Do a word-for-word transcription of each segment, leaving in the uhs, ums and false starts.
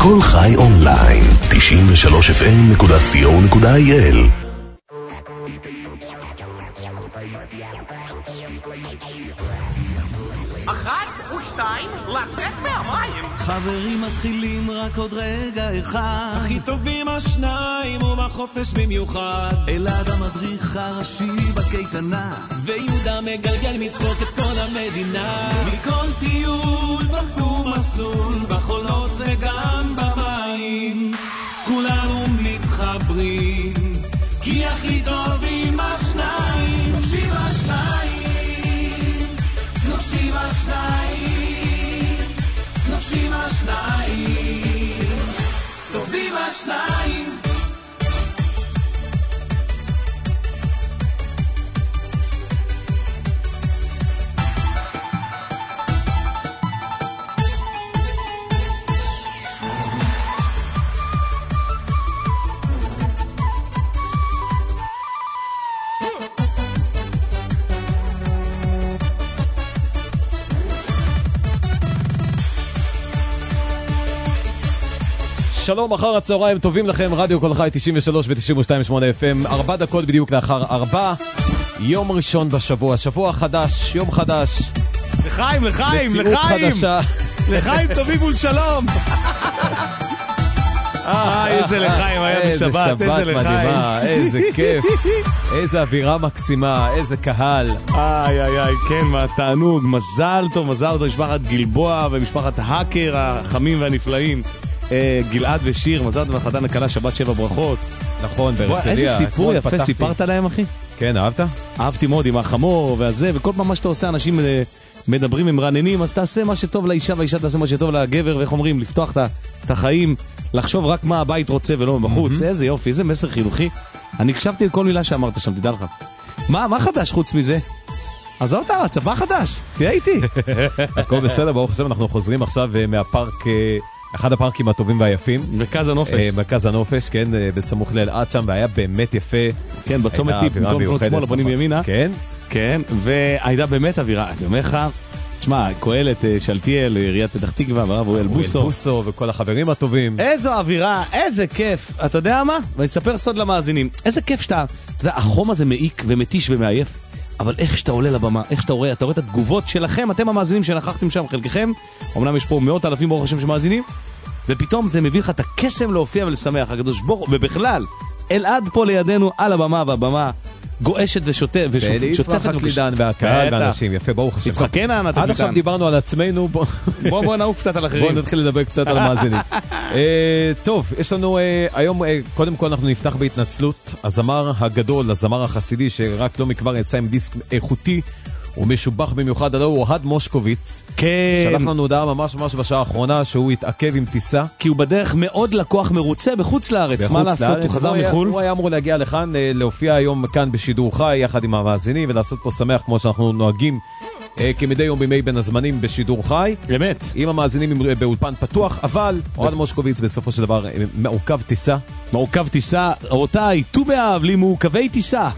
כל חי אונליין, תשעים ושלוש אף אם נקודה סי או נקודה איי אל. אחת ושתיים, לצאת מהמים. חברים מתחילים רק עוד רגע אחד. הכי טובים השניים ובחופש במיוחד. אלעד המדריך הראשי בקייטנה, ויהודה מגלגל מצחוק את כל המדינה. מכל טיול דרכו מסלול, בחולות וגם במים, כולנו מתחברים, כי הכי טובים השניים. נופשים השניים, נופשים השניים, נופשים השניים, טובים השניים. שלום, אחר הצהריים טובים לכם, רדיו כל חי תשעים ושלוש ו-תשעים ושתיים נקודה שמונה אף אם, ארבע דקות בדיוק לאחר ארבע, יום ראשון בשבוע, שבוע חדש, יום חדש, לחיים, לחיים, מציאות לחיים, חדשה. לחיים טובים ולשלום. אה, איזה לחיים היה בשבת, איזה לחיים. מדהימה, איזה כיף, איזה אווירה מקסימה, איזה קהל. איי, איי, איי, כן, מה תענוג, מזל טוב, מזל טוב, משפחת גלבוע ומשפחת האקר החמים והנפלאים. גלעד ושיר, מזל טוב לחתן הקלה, שבת שבע ברכות. נכון, בהרצליה. איזה סיפור יפה סיפרת להם, אחי? כן, אהבת? אהבתי מאוד עם החמור והזה, וכל פעם מה שאתה עושה, אנשים מדברים, הם רעננים, אז תעשה מה שטוב לאישה, והאישה תעשה מה שטוב לגבר, ואיך אומרים, לפתוח את החיים, לחשוב רק מה הבית רוצה ולא בחוץ. איזה יופי, איזה מסר חינוכי. אני הקשבתי לכל מילה שאמרת שם, תדע לך. מה, מה חדש חוץ מזה? אז אותה, צבא חדש, תהיה איתי. הכל בסדר, ברוך השם, אנחנו חוזרים עכשיו מהפארק, אחד הפארקים הטובים והיפים. מרכז הנופש. מרכז הנופש, כן, בסמוך לאלעד שם, והיה באמת יפה. כן, בצומת טיפ, במקום פנות שמאל, הפנים ימינה. כן. כן, והייתה באמת אווירה. אני אומר לך, תשמע, קהלת, שלתיאל, עיריית פתח תקווה, והרב אוהל בוסו. בוסו וכל החברים הטובים. איזו אווירה, איזה כיף. אתה יודע מה? ואני אספר סוד למאזינים. איזה כיף שאתה, אתה יודע, החום הזה מעיק ומתיש ומעייף. אבל איך שאתה עולה לבמה, איך שאתה רואה, אתה רואה את התגובות שלכם, אתם המאזינים שנכחתם שם, חלקכם, אמנם יש פה מאות אלפים ברוך השם שמאזינים, ופתאום זה מביא לך את הקסם להופיע ולשמח, הקדוש ברוך הוא, ובכלל, אלעד פה לידינו על הבמה, והבמה גועשת ושוטפת ושוצפת וקלידן והקהל ואנשים, יפה, ברוך השם. יצחק כן הענת עד עכשיו דיברנו על עצמנו, בואו בואו נעוף קצת על אחרים. בואו נתחיל לדבר קצת על המאזינים. טוב, יש לנו היום, קודם כל אנחנו נפתח בהתנצלות, הזמר הגדול, הזמר החסידי, שרק לא מכבר יצא עם דיסק איכותי, הוא משובח במיוחד, הלא הוא אוהד מושקוביץ. כן. שלח לנו הודעה ממש ממש בשעה האחרונה שהוא התעכב עם טיסה. כי הוא בדרך מאוד לקוח מרוצה בחוץ לארץ. מה לעשות? הוא חזר מחול. הוא היה אמור להגיע לכאן, להופיע היום כאן בשידור חי, יחד עם המאזינים, ולעשות פה שמח כמו שאנחנו נוהגים כמדי יום בימי בין הזמנים בשידור חי. באמת. עם המאזינים באולפן פתוח, אבל אוהד מושקוביץ בסופו של דבר מעוכב טיסה. מעוכב טיסה, אותי, ט"ו באב, לי מעוכבי טיסה.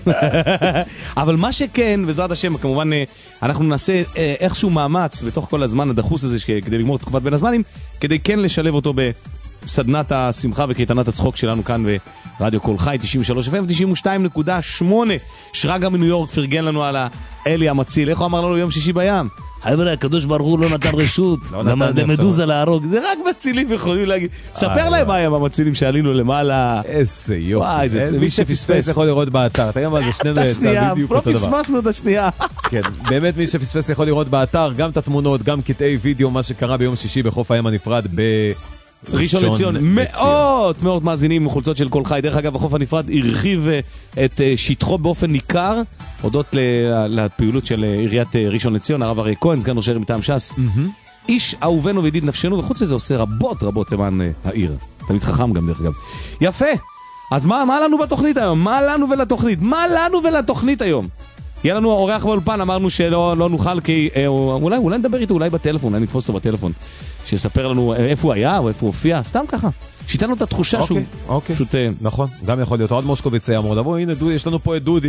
אבל מה שכן, בעזרת השם, כמובן, אנחנו נעשה איכשהו מאמץ בתוך כל הזמן הדחוס הזה, כדי לגמור את תקופת בין הזמנים, כדי כן לשלב אותו בסדנת השמחה וקייטנת הצחוק שלנו כאן ברדיו כל חי, תשעים ושלוש אף אם, תשעים ושתיים נקודה שמונה. שרגא מניו יורק פרגן לנו על האלי המציל. איך הוא אמר לנו יום שישי בים? חבר'ה, הקדוש ברוך הוא לא נתן רשות למדוזה להרוג, זה רק מצילים יכולים להגיד. ספר להם מה היה במצילים שעלינו למעלה. איזה יופי, מי שפספס יכול לראות באתר. אתה יודע מה, זה שנינו יצא בדיוק אותו דבר. לא פספסנו את השנייה. כן, באמת מי שפספס יכול לראות באתר גם את התמונות, גם קטעי וידאו, מה שקרה ביום שישי בחוף הים הנפרד ב... ראשון לציון, מאות מאות מאזינים מחולצות של כל חי. דרך אגב, החוף הנפרד הרחיב את שטחו באופן ניכר הודות לפעילות של עיריית ראשון לציון. הרב אריה כהן, סגן ראש העיר מטעם ש"ס, איש אהובנו וידיד נפשנו, וחוץ לזה עושה רבות רבות למען העיר. תמיד חכם גם דרך אגב. יפה, אז מה, מה לנו בתוכנית היום? מה לנו ולתוכנית? מה לנו ולתוכנית היום? יהיה לנו אורח באולפן, אמרנו שלא לא נוכל, כי אה, אולי, אולי נדבר איתו, אולי בטלפון, אולי נתפוס אותו בטלפון, שיספר לנו איפה הוא היה או איפה הוא הופיע, סתם ככה. שיתנו את התחושה אוקיי, שהוא... אוקיי. פשוט... נכון, גם יכול להיות. אוהד מושקוביץ היה אמור לבוא, הנה דודי, יש לנו פה את דודי.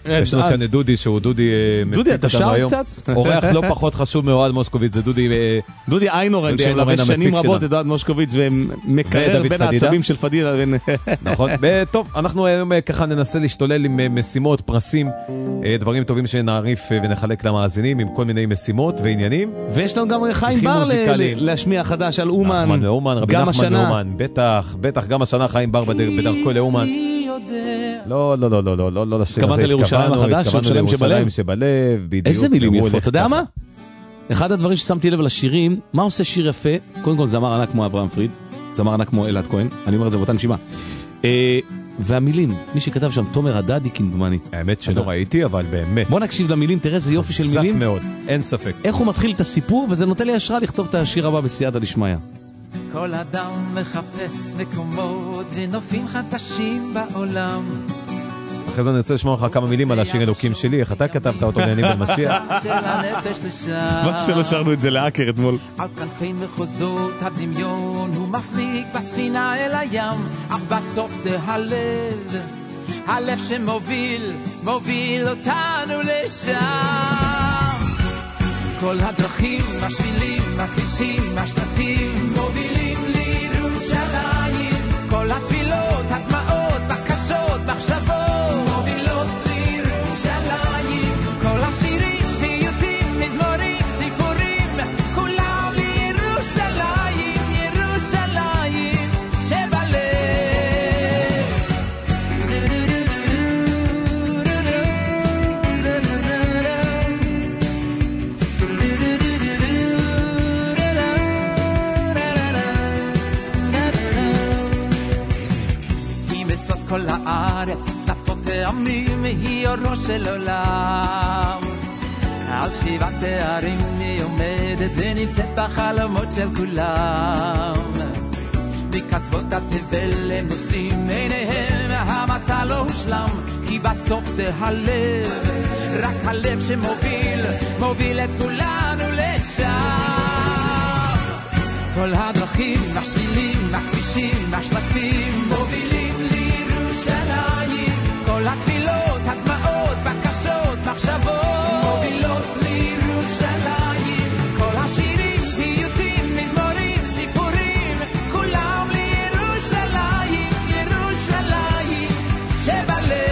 יש לנו כאן את דודי, שהוא דודי דודי, אתה שר קצת? אורח לא פחות חשוב מאוהד מושקוביץ, זה דודי... דודי איינורן, שמלווה שנים רבות את אוהד מושקוביץ, ומקרר בין העצבים של פדידה. נכון, טוב, אנחנו היום ככה ננסה להשתולל עם משימות, פרסים, דברים טובים שנעריף ונחלק למאזינים, עם כל מיני משימות ועניינים. ויש לנו גם חיים בר להשמיע חדש על אומן, גם השנה. בטח, בטח, גם השנה חיים בר בדרכו לאומן. לא, לא, לא, לא, לא, לא, לא לשיר הזה. התכוונת לירושלים החדש, ירושלים שבלב. שבלב, בדיוק. איזה מילים יפות, אתה יודע מה? אחד הדברים ששמתי לב לשירים, מה עושה שיר יפה? קודם כל זמר ענק כמו אברהם פריד, זמר ענק כמו אלעד כהן, אני אומר את זה באותה נשימה. והמילים, מי שכתב שם, תומר הדדי כמדומני. האמת שלא ראיתי, אבל באמת. בוא נקשיב למילים, תראה איזה יופי של מילים. חזק מאוד, אין ספק. איך הוא מתחיל את הסיפור, וזה נותן לי השראה לכתוב את השיר הבא בסייעתא דשמיא. כל אדם מחפש מקומות ונופים חדשים בעולם. אחרי זה אני רוצה לשמוע לך כמה מילים על השיר אלוקים שלי, איך אתה כתבת אותו לעני בן משיח? מה שלא שרנו את זה לאקר אתמול. על כנפי מחוזות הדמיון הוא מפליג בספינה אל הים, אך בסוף זה הלב, הלב שמוביל, מוביל אותנו לשם. כל הדרכים, השבילים, הכבישים, השלטים מובילים לירושלים. כל התפילות, הדמעות, בקשות, מחשבות מובילות לירושלים. כל השירים, פיוטים, מזמורים, סיפורים, כולם לירושלים, ירושלים שבלב. כל הארץ נפות העמים היא אורו של עולם, על שבעת תארים היא עומדת ונמצאת בחלומות של כולם. מקצוות התבל הם נושאים עיניהם, המסע לא הושלם, כי בסוף זה הלב, רק הלב שמוביל, מוביל את כולנו לשם. כל הדרכים, השבילים, הכבישים, השלטים מובילים כל התפילות, הדמעות, בקשות, מחשבות מובילות לירושלים. כל השירים, פיוטים, מזמורים, סיפורים, כולם לירושלים, ירושלים שבלב.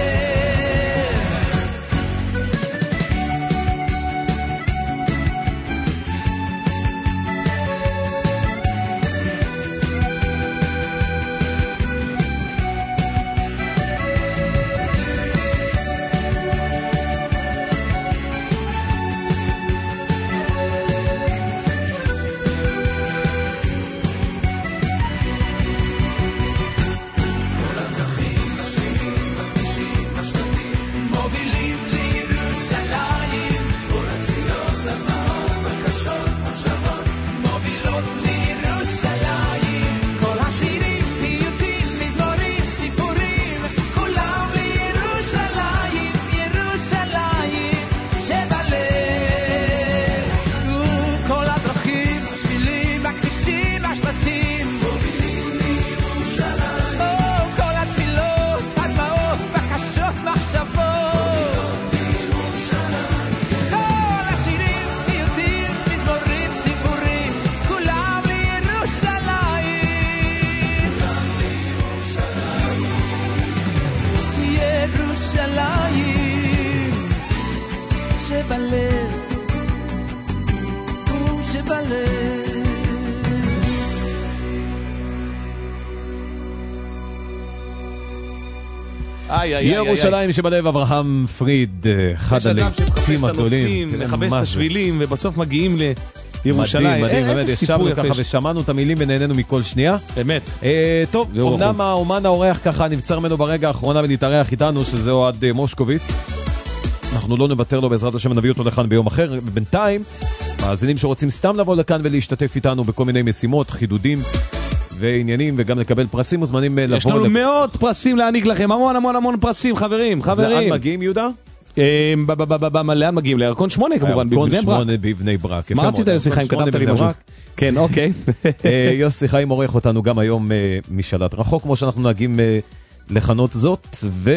ירושלים שבלב, אברהם פריד, אחד הלהיטים הגדולים, לחפש את השבילים ובסוף מגיעים לירושלים. מדהים, מדהים, באמת, ישבנו ככה ושמענו את המילים ונהנינו מכל שנייה. באמת. טוב, אמנם האומן האורח ככה נבצר ממנו ברגע האחרונה ולהתארח איתנו, שזה אוהד מושקוביץ. אנחנו לא נוותר לו, בעזרת השם נביא אותו לכאן ביום אחר. בינתיים, מאזינים שרוצים סתם לבוא לכאן ולהשתתף איתנו בכל מיני משימות, חידודים ועניינים, וגם לקבל פרסים, מוזמנים לבוא. יש לנו מאות פרסים להעניק לכם, המון המון המון פרסים, חברים, חברים. לאן מגיעים, יהודה? לאן מגיעים? לירקון שמונה כמובן, בבני ברק. ירקון שמונה בבני ברק. מה רצית יוסי חיים? כתבת לי משהו. כן, אוקיי. יוסי חיים עורך אותנו גם היום משלט רחוק, כמו שאנחנו נהגים לכנות זאת,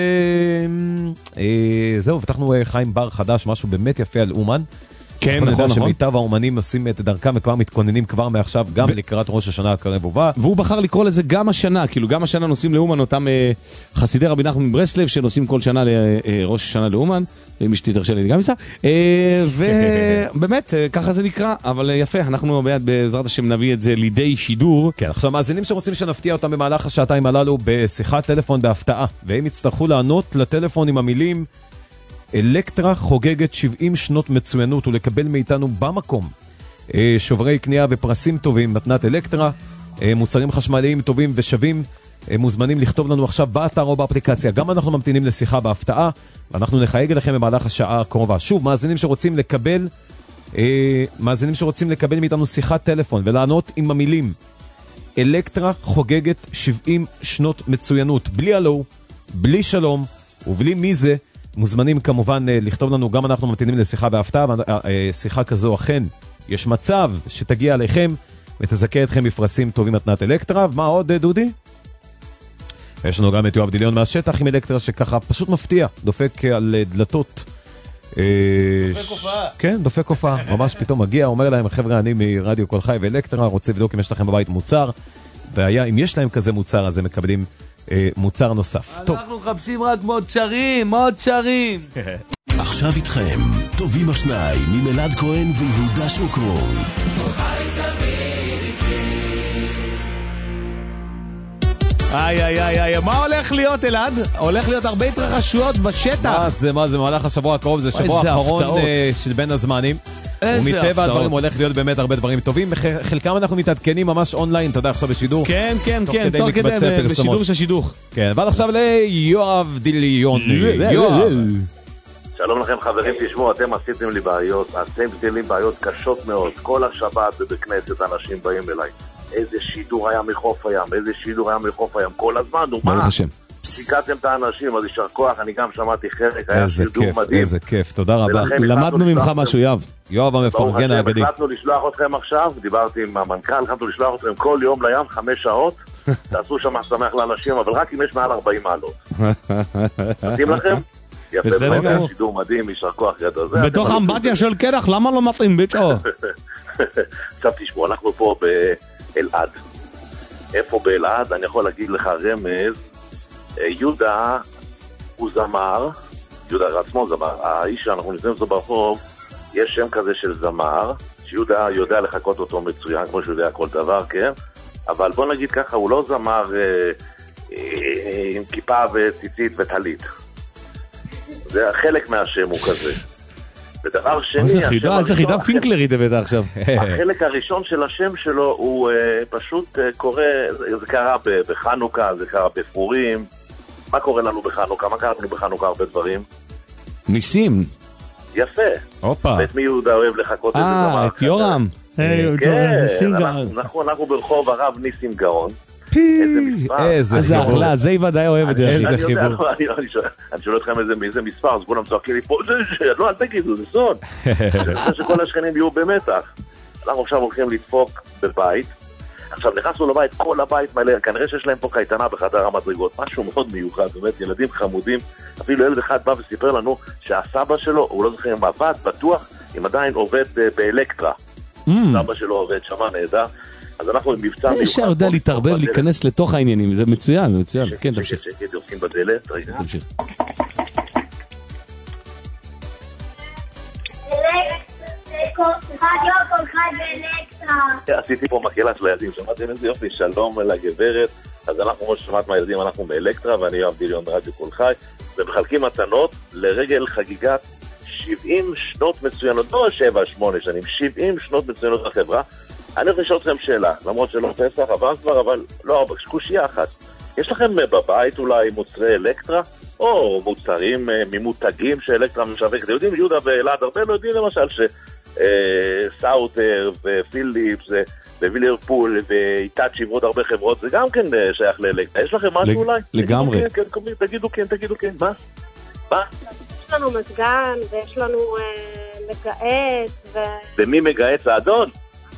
וזהו, פתחנו חיים בר חדש, משהו באמת יפה על אומן. כן, נכון, נכון, נכון. נכון. שמיטב האומנים עושים את דרכם וכבר מתכוננים כבר מעכשיו, גם ו... לקראת ראש השנה הקרב ובא. והוא בחר לקרוא לזה גם השנה, כאילו גם השנה נוסעים לאומן, אותם אה, חסידי רבי נחמן מברסלב, שנוסעים כל שנה לראש השנה לאומן, אם אשתי תרשה לי גם ייסע, אה, ובאמת, אה, ככה זה נקרא, אבל אה, יפה, אנחנו ביד בעזרת השם נביא את זה לידי שידור. כן, עכשיו מאזינים שרוצים שנפתיע אותם במהלך השעתיים הללו בשיחת טלפון בהפתעה, והם יצטרכו לענות לטלפון עם המילים אלקטרה חוגגת שבעים שנות מצוינות ולקבל מאיתנו במקום שוברי קנייה ופרסים טובים, מתנת אלקטרה, מוצרים חשמליים טובים ושווים, מוזמנים לכתוב לנו עכשיו באתר או באפליקציה. גם אנחנו ממתינים לשיחה בהפתעה, ואנחנו נחייג אליכם במהלך השעה הקרובה. שוב, מאזינים שרוצים לקבל, מאזינים שרוצים לקבל מאיתנו שיחת טלפון ולענות עם המילים אלקטרה חוגגת שבעים שנות מצוינות, בלי הלו, בלי שלום ובלי מי זה, מוזמנים כמובן לכתוב לנו, גם אנחנו ממתינים לשיחה בהפתעה, שיחה כזו אכן יש מצב שתגיע עליכם ותזכה אתכם בפרסים טובים מתנת אלקטרה. מה עוד, דודי? יש לנו גם את יואב דיליון מהשטח עם אלקטרה שככה פשוט מפתיע, דופק על דלתות. דופק הופעה. כן, דופק הופעה, ממש פתאום מגיע, אומר להם, חבר'ה, אני מרדיו כל חי ואלקטרה, רוצה לבדוק אם יש לכם בבית מוצר, והיה, אם יש להם כזה מוצר, אז הם מקבלים מוצר נוסף. אנחנו מחפשים רק מוצרים, מוצרים. עכשיו איתכם, טובים השניים עם אלעד כהן ויהודה שוקרון. איי איי איי איי, מה הולך להיות אלעד? הולך להיות הרבה התרחשויות בשטח. מה זה, מה זה, מהלך השבוע הקרוב, זה שבוע האחרון של בין הזמנים. ומטבע הדברים הולך להיות באמת הרבה דברים טובים, חלקם אנחנו מתעדכנים ממש אונליין, אתה יודע, עכשיו בשידור. כן, כן, כן, תוך כדי בשידור של שידוך. כן, ועד עכשיו ליואב דיליון. שלום לכם חברים, תשמעו, אתם עשיתם לי בעיות, אתם עשיתם לי בעיות קשות מאוד, כל השבת ובכנסת אנשים באים אליי. איזה שידור היה מחוף הים, איזה שידור היה מחוף הים, כל הזמן, נו מה? שיקעתם את האנשים, אז יישר כוח, אני גם שמעתי חלק, היה שידור מדהים. איזה כיף, תודה רבה. למדנו ממך משהו, יואב. יואב המפרגן האגדי. החלטנו לשלוח אתכם עכשיו, דיברתי עם המנכ"ל, החלטנו לשלוח אתכם כל יום לים, חמש שעות, תעשו שם שמח לאנשים, אבל רק אם יש מעל ארבעים מעלות. מתאים לכם? יפה, באמת, שידור מדהים, יישר כוח גדול. בתוך אמבטיה של קרח, למה לא מתאים ביצ'ו? עכשיו תשמעו, אנחנו פה באלעד. איפה באלעד? אני יכול להגיד לך רמז, יהודה הוא זמר, יהודה עצמו זמר, האיש שאנחנו נמצאים אותו ברחוב, יש שם כזה של זמר, שיהודה יודע לחכות אותו מצוין, כמו שהוא יודע כל דבר, כן? אבל בוא נגיד ככה, הוא לא זמר אה, אה, עם כיפה וציצית וטלית. זה חלק מהשם הוא כזה. ודבר שני, איזה חידה, איזה חידה פינקלרית הבאת עכשיו. החלק הראשון של השם שלו הוא uh, פשוט uh, קורה, זה קרה בחנוכה, זה קרה בפורים. מה קורה לנו בחנוכה? מה קרה לנו בחנוכה? הרבה דברים. ניסים. יפה. הופה. ואת מי יהודה אוהב לחכות איזה דבר? אה, את יורם. כן, אנחנו, אנחנו ברחוב הרב ניסים גאון. איזה חיבור. זה היא ודאי אוהב את זה. איזה חיבור. אני שואל אתכם איזה מספר, אז כולם צועקים לי פה, לא, אל תגידו, זה סוד. אני חושב שכל השכנים יהיו במתח. אנחנו עכשיו הולכים לדפוק בבית. עכשיו נכנסנו לבית, כל הבית מלא, כנראה שיש להם פה קייטנה בחדר המדרגות, משהו מאוד מיוחד, באמת, ילדים חמודים. אפילו ילד אחד בא וסיפר לנו שהסבא שלו, הוא לא זוכר אם עבד, בטוח, אם עדיין עובד באלקטרה. סבא שלו עובד, שמה נהדר. אז אנחנו במבצע מיוחד. יש יודע להתערבב, להיכנס לתוך העניינים, זה מצוין, זה מצוין. כן, תמשיך. שקט, שקט, עושים בדלת, רגע. תמשיך. רדיו כל חי באלקטרה. עשיתי פה מקהלה של הילדים, שמעתם איזה יופי, שלום לגברת. אז אנחנו, כמו ששמעת מהילדים, אנחנו באלקטרה, ואני יואב דיליון ברדיו כל חי, ומחלקים מתנות לרגל חגיגת שבעים שנות מצוינות, לא שבע, שמונה שנים, שבעים שנות מצוינות לחברה. אני רוצה לשאול אתכם שאלה, למרות שלא פסח, עבר כבר, אבל לא, קושיה אחת. יש לכם בבית אולי מוצרי אלקטרה, או מוצרים ממותגים שאלקטרה משווק? אתם יודעים, יהודה ואלעד הרבה לא יודעים למשל שסאוטר ופיליפס ווילירפול ואיטאצ'י ועוד הרבה חברות, זה גם כן שייך לאלקטרה. יש לכם משהו אולי? לגמרי. תגידו כן, תגידו כן, מה? מה? יש לנו מזגן ויש לנו מגעץ. ומי מגעץ? האדון?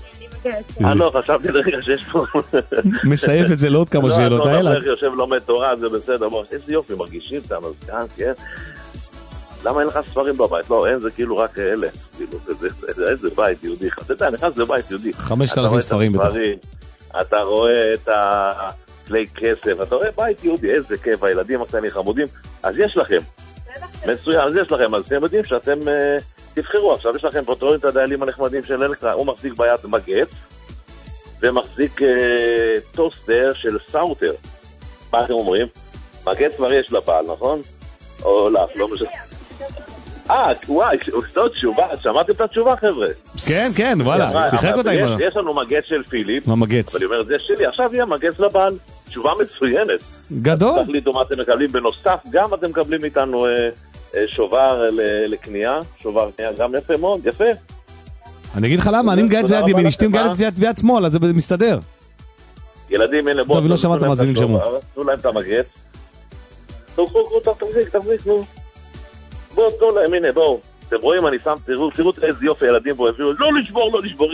כן. אה, לא, חשבתי לרגע שיש פה... מסייף את זה לעוד כמה שאלות, לא, האלה. לא, יושב לומד תורה, זה בסדר. בוא, איזה יופי, מרגישים את המזגן, כן? למה אין לך ספרים בבית? לא, אין, זה כאילו רק אלה. איזה בית יהודי. אתה יודע, נכנס לבית יהודי. חמשת אלפים ספרים בטח. אתה רואה את הכלי כסף, אתה רואה בית יהודי, איזה כיף, הילדים הקטנים חמודים. אז יש לכם. מצוין, אז יש לכם. אז אתם יודעים שאתם תבחרו. עכשיו יש לכם פה, תראו את הדיילים הנחמדים של אלקטרה. הוא מחזיק ביד מגץ, ומחזיק טוסטר של סאוטר. מה אתם אומרים? מגץ כבר יש לבעל, נכון? או לא, לא משהו. אה, וואי, זאת תשובה, שמעתם את התשובה, חבר'ה? כן, כן, וואלה, שיחק אותה עם... יש לנו מגץ של פיליפ. מה מגץ? אבל היא אומרת, זה שלי, עכשיו יהיה מגץ לבעל. תשובה מצוינת. גדול. תחליטו מה אתם מקבלים בנוסף, גם אתם מקבלים איתנו שובר לקנייה, שובר קנייה, גם יפה מאוד, יפה. אני אגיד לך למה, אני מגייץ ביד ימין, אשתי מגייץ ביד שמאל, אז זה מסתדר. ילדים, הנה, בואו, לא שמעת מאזינים שמעו. תנו להם את המגץ. תראו, תראו, תחזיק, תחזיק, נו. בואו, תנו להם, הנה, בואו. אתם רואים, אני שם, תראו, תראו איזה יופי ילדים פה, הביאו, לא לשבור, לא לשבור,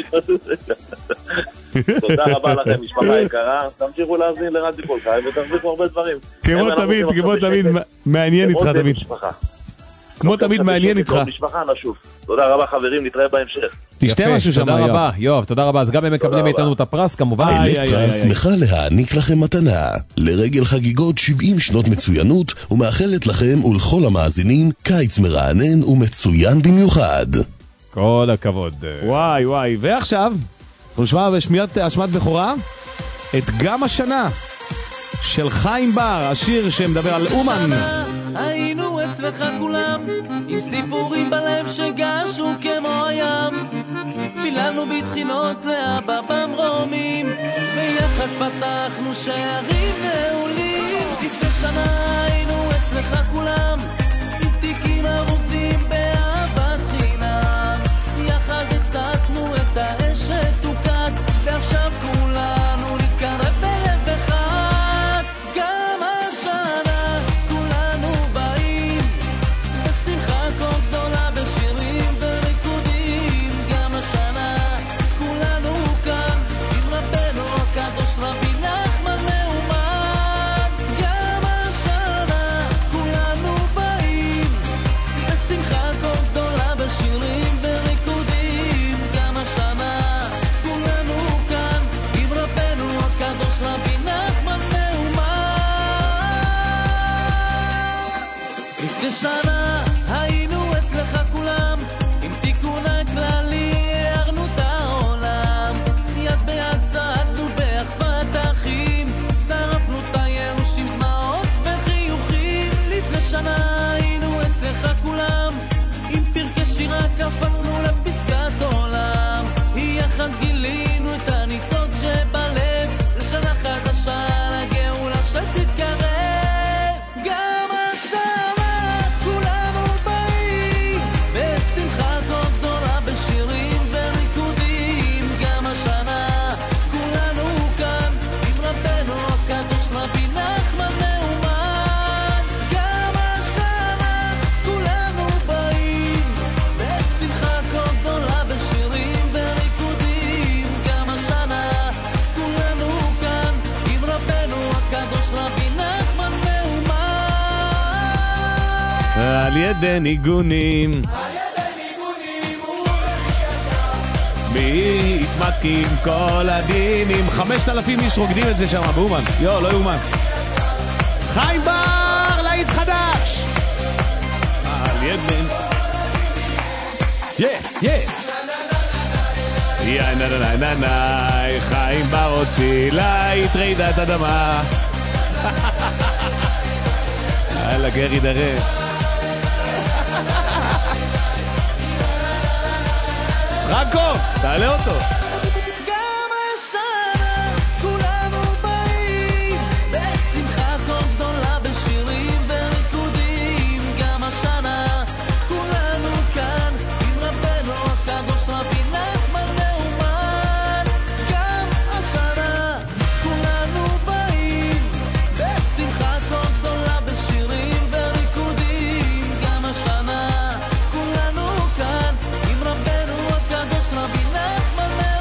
תודה רבה לכם, משפחה יקרה, תמשיכו להאזין לרדיו כל חי, ותרוויחו הרבה דברים. כמו תמיד, כמו תמיד, מעניין איתך תמיד. כמו תמיד מעניין איתך. משפחה נשוב. תודה רבה חברים, נתראה בהמשך. תשתה משהו שם, תודה רבה, יואב, תודה רבה. אז גם הם מקבלים מאיתנו את הפרס, כמובן. אלקטרה שמחה להעניק לכם מתנה לרגל חגיגות שבעים שנות מצוינות, ומאחלת לכם ולכל המאזינים קיץ מרענן ומצוין במיוחד. כל הכבוד. וואי וואי, ועכשיו אנחנו נשמע בשמיעת אשמת בכורה את גם השנה של חיים בר, השיר שמדבר על אומן. היינו אצלך כולם עם סיפורים בלב שגשו כמו הים, פיללנו בתחינות לאבא במרומים, ויחד פתחנו שערים נעולים. לפני שנה היינו אצלך כולם עם תיקים ארוזים באהבת חינם, יחד הצעתנו את האש שתוקד, ועכשיו כולנו נתקרב בלב אחד. גם השנה כולנו באים בשמחה כה גדולה בשירים וריקודים. גם השנה כולנו כאן עם רבנו הקדוש רבי נחמן מאומן. גם השנה כולנו באים בשמחה כה גדולה בשירים וריקודים. גם השנה כולנו כאן עם רבנו הקדוש רבי נחמן מאומן. לפני שנה היינו אצלך כולם עם תיקון הכללי, הערנו את העולם, יד ביד צעדנו באחוות אחים, שרפנו את הייאוש עם דמעות וחיוכים. לפני שנה היינו אצלך כולם עם פרקי שירה, קפצנו לפסקת עולם, יחד גילינו את הניצוץ שבלב, לשנה חדשה לגאולה שתתקרב. גם השנה כולנו באים בשמחה כה גדולה בשירים וריקודים. גם השנה כולנו כאן עם רבנו הקדוש רבי נחמן מאומן. גם השנה כולנו באים בשמחה כה גדולה בשירים וריקודים. גם השנה כולנו כאן עם רבנו הקדוש רבי נחמן מאומן. על ידי ניגונים מתמתקים כל הדינים. חמשת אלפים איש רוקדים את זה שם באומן. יו, לא יאומן. חיים בר, להיט חדש. על ידי יא יא יא נה נה נה נה. חיים בר הוציא להיט רעידת אדמה. יאללה גרי דרך. שחקו, תעלה אותו. גם השנה כולנו באים בשמחה כה גדולה בשירים וריקודים. גם השנה כולנו כאן עם רבנו הקדוש רבי נחמן מאומן. גם השנה כולנו באים בשמחה כה גדולה בשירים וריקודים. גם השנה כולנו כאן עם רבנו הקדוש רבי נחמן מאומן.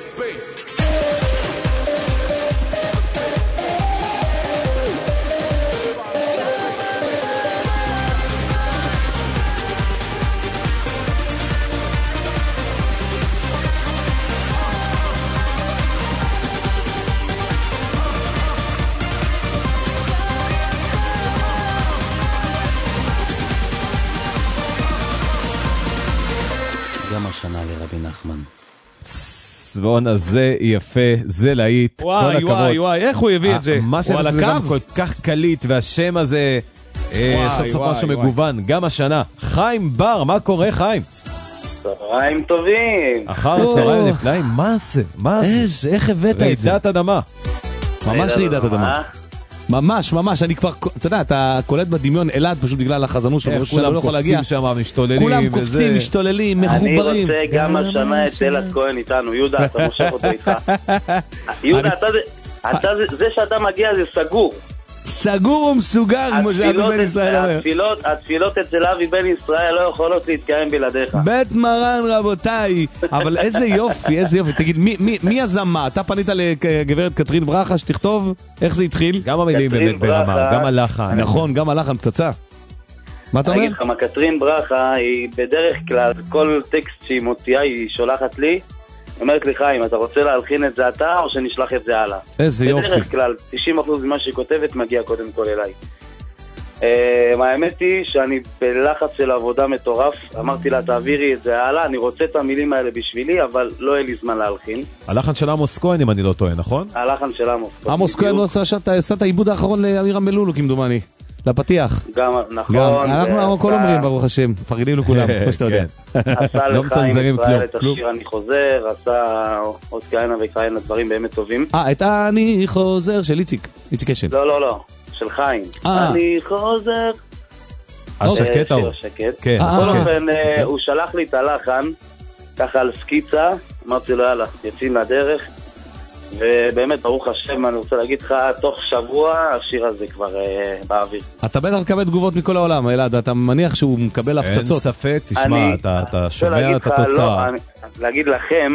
גם השנה לרבי נחמן. סבונה, זה יפה, זה להיט, כל וואי הכבוד. וואי וואי, איך הוא הביא את זה? מה הוא על שזה גם הקו? כל כך קליט, והשם הזה, אה, סוף סוף וואי, משהו וואי. מגוון, גם השנה. חיים בר, מה קורה חיים? צהריים טובים. אחר צהריים נפלאים, מה זה? מה זה? איזה, איך הבאת את זה? רעידת אדמה. ממש רעידת אדמה. ממש, ממש, אני כבר, אתה יודע, אתה קולט בדמיון אלעד פשוט בגלל החזנות שלו, איך כולם קופצים שם, משתוללים. כולם קופצים, משתוללים, מחוברים. אני רוצה גם השנה את אלעד כהן איתנו. יהודה, אתה מושך אותו איתך. יהודה, אתה זה- זה שאתה מגיע זה סגור. סגור ומסוגר, כמו שאבי התפילות בן את- ישראל אומר. התפילות- התפילות אצל אבי בן ישראל לא יכולות להתקיים בלעדיך. בית מרן רבותיי, אבל איזה יופי, איזה יופי. תגיד, מי- מי מי יזם מה? אתה פנית לגברת קטרין ברכה שתכתוב? איך זה התחיל? גם המילים קטרין באמת ברמה, ברכה. גם הלחן. נכון, גם הלחן פצצה. מה אתה אני אומר? אגיד לך, מה, קטרין ברכה היא בדרך כלל, כל טקסט שהיא מוציאה היא שולחת לי, היא אומרת לי, חיים, אתה רוצה להלחין את זה אתה או שנשלח את זה הלאה? איזה יופי. בדרך כלל, תשעים אחוז ממה שהיא כותבת מגיע קודם כל אליי. Uh, האמת היא שאני בלחץ של עבודה מטורף, אמרתי לה תעבירי את זה הלאה, אני רוצה את המילים האלה בשבילי, אבל לא יהיה לי זמן להלחין. הלחן של עמוס כהן, אם אני לא טועה, נכון? הלחן של עמוס. עמוס כהן לא עשה שאתה עשה את העיבוד האחרון לאמירה מלולו כמדומני, לפתיח. גם, נכון. גם, אנחנו ו- הכל אומרים ברוך השם, מפרגנים לכולם, כמו שאתה יודע. עשה לא לחיים מצנזרים ישראל כלום, את כלום. השיר אני חוזר, עשה עוד כהנה וכהנה דברים באמת טובים. אה, את אני חוזר של איציק, איציק אשל. לא, לא, לא, של חיים. אה. אני חוזר. השקט אה, ההוא. שיר שקט. כן, אה, בכל כן. אופן, אה, הוא שלח לי את הלחן, ככה על סקיצה, אמרתי לו יאללה, יוצאים לדרך, ובאמת, ברוך השם, אני רוצה להגיד לך, תוך שבוע השיר הזה כבר אה, באוויר. אתה בטח מקבל תגובות מכל העולם, אלעד, אתה מניח שהוא מקבל אין הפצצות. ספק, תשמע, אני- אתה- אתה אני רוצה שומע להגיד את לך, התוצאה. לא, אני- להגיד לכם,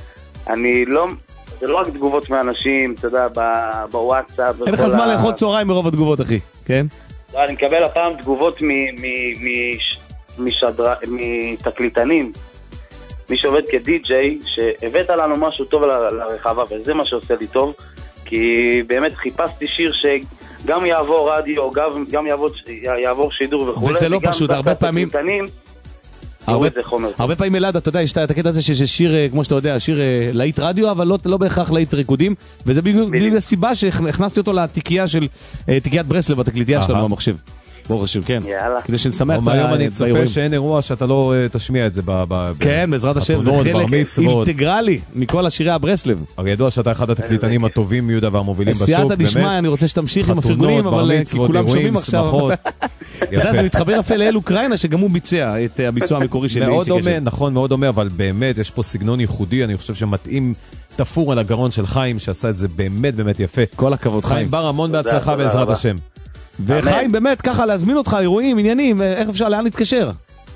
אני לא, זה לא רק תגובות מאנשים, אתה יודע, ב- בוואטסאפ. אין לך וכל זמן ה- לאכול צהריים ברוב התגובות, אחי, כן? לא, אני מקבל הפעם תגובות מ- מ- מ- משדר- מתקליטנים, מי שעובד כדי-ג'יי, שהבאת לנו משהו טוב ל- לרחבה, וזה מה שעושה לי טוב, כי באמת חיפשתי שיר שגם יעבור רדיו, גם, גם יעבור, יעבור שידור וכו'. וזה לא וגם פשוט, דווקא הרבה פעמים- התקליטנים, הרבה- יראו איזה חומר. הרבה פעמים אלעד, אתה יודע, יש את הקטע הזה שזה שיר, אה, כמו שאתה יודע, שיר אה, להיט רדיו, אבל לא- לא בהכרח להיט ריקודים, וזה בדיוק בדיוק הסיבה שהכנסתי אותו לתיקייה של, אה, תיקיית ברסלב, בתקליטייה שלנו אהה. במחשב. ברוך השם, כן. יאללה. כדי שנשמח או את מהיום ה- אני את צופה האירועים. שאין אירוע שאתה לא אה, תשמיע את זה ב... ב- כן, בעזרת השם, זה חתונות, בר חלק מצוות. אינטגרלי מכל השירי הברסלב. הרי ידוע שאתה אחד התקליטנים הטובים מיהודה והמובילים בשוק, סייעתא באמת. דשמיא, אני רוצה שתמשיך עם חתונות, הפרגונים, בר אבל אה, כי מצוות, כולם אירועים, שומעים עכשיו. שמחות. אתה יודע, זה מתחבר יפה לאל אוקראינה, שגם הוא ביצע את אה, הביצוע המקורי של מאוד איציק דומה, אשל. נכון, מאוד דומה, אבל באמת יש פה סגנון ייחודי, אני חושב שמתאים תפור על הגרון של חיים, שעשה את זה באמת באמת יפה. כל הכבוד, חיים. חיים בר, המון תודה, בהצלחה תודה בעזרת רבה. השם. וחיים, באמת, ככה להזמין אותך, אירועים, עניינים, אה, איך אפשר, לאן להתקשר?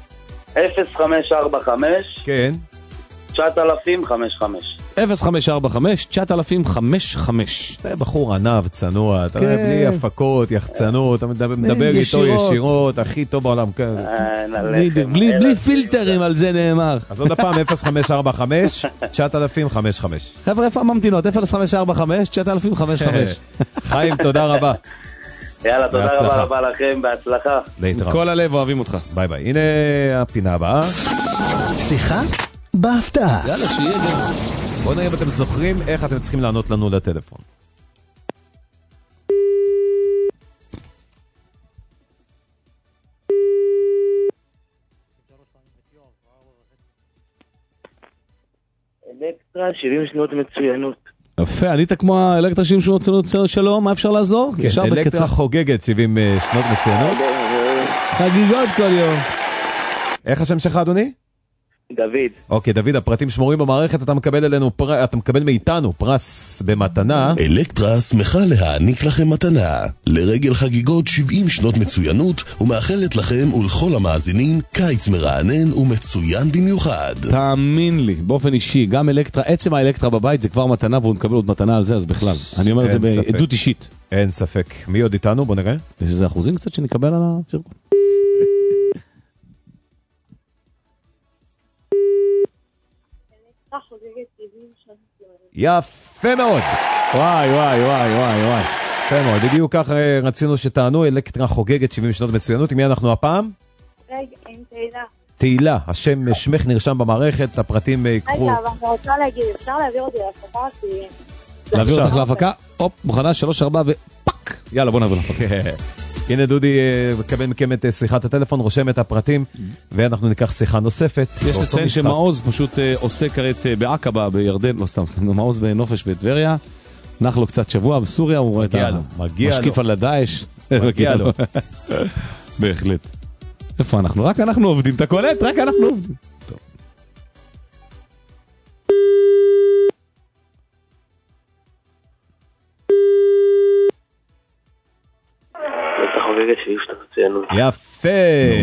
אפס חמש ארבע חמש כן. תשעת אלפים חמש חמש. אפס חמש ארבע חמש תשעת אלפים חמש חמש. זה בחור ענב, צנוע, אתה כן. יודע, בלי הפקות, יחצנות, אתה מדבר מדבר איתו ישירות. ישירות, הכי טוב בעולם. כן. בדיוק, בלי בלי פילטרים על זה נאמר. אז עוד הפעם, אפס חמש ארבע חמש תשעת אלפים חמש חמש. חבר'ה, איפה הממתינות? אפס חמש ארבע חמש תשעת אלפים חמש חמש. חיים, תודה רבה. יאללה, תודה בהצלחה. רבה רבה לכם, בהצלחה. להתראות. כל הלב אוהבים אותך. ביי ביי. הנה הפינה הבאה. שיחה בהפתעה. יאללה, שיהיה גם. בואו נראה אם אתם זוכרים איך אתם צריכים לענות לנו לטלפון. אלקטרה, שבעים שניות מצוינות. יפה, ענית כמו האלקטרה שבעים שנות שלום, מה אפשר לעזור? ישר כן, בקצר. אלקטרה חוגגת שבעים אה, שנות מצוינות. חגיגות כל יום. איך השם שלך, אדוני? דוד. אוקיי, דוד, הפרטים שמורים במערכת, אתה מקבל אלינו, פר... אתה מקבל מאיתנו פרס במתנה. אלקטרה שמחה להעניק לכם מתנה לרגל חגיגות שבעים שנות מצוינות, ומאחלת לכם ולכל המאזינים קיץ מרענן ומצוין במיוחד. תאמין לי, באופן אישי, גם אלקטרה, עצם האלקטרה בבית זה כבר מתנה, והוא נקבל עוד מתנה על זה, אז בכלל. אני אומר את זה בעדות אישית. אין ספק. מי עוד איתנו? בוא נראה. יש איזה אחוזים קצת שנקבל על הפרגון. יפה מאוד. וואי וואי וואי וואי וואי. יפה מאוד. בדיוק ככה רצינו שטענו, אלקטרה חוגגת שבעים שנות מצוינות. עם מי אנחנו הפעם? רגע, עם תהילה. תהילה, השם שמך נרשם במערכת, הפרטים יקחו. רגע, אבל אני רוצה להגיד, אפשר להעביר אותי להפקה? להעביר אותך להפקה? הופ, מוכנה, שלוש, ארבע ופאק. יאללה, בוא נעביר להפקה. הנה דודי מקבל מכם את שיחת הטלפון, רושם את הפרטים, ואנחנו ניקח שיחה נוספת. יש לציין שמעוז פשוט עושה כרת בעקבה בירדן, לא סתם, מעוז בנופש בטבריה, נח לו קצת שבוע בסוריה, הוא רואה את המשקיף על הדאעש. מגיע לו. בהחלט. איפה אנחנו? רק אנחנו עובדים, אתה קולט? רק אנחנו עובדים. טוב. אתה חוגגת שיש שאתה מציינו. יפה.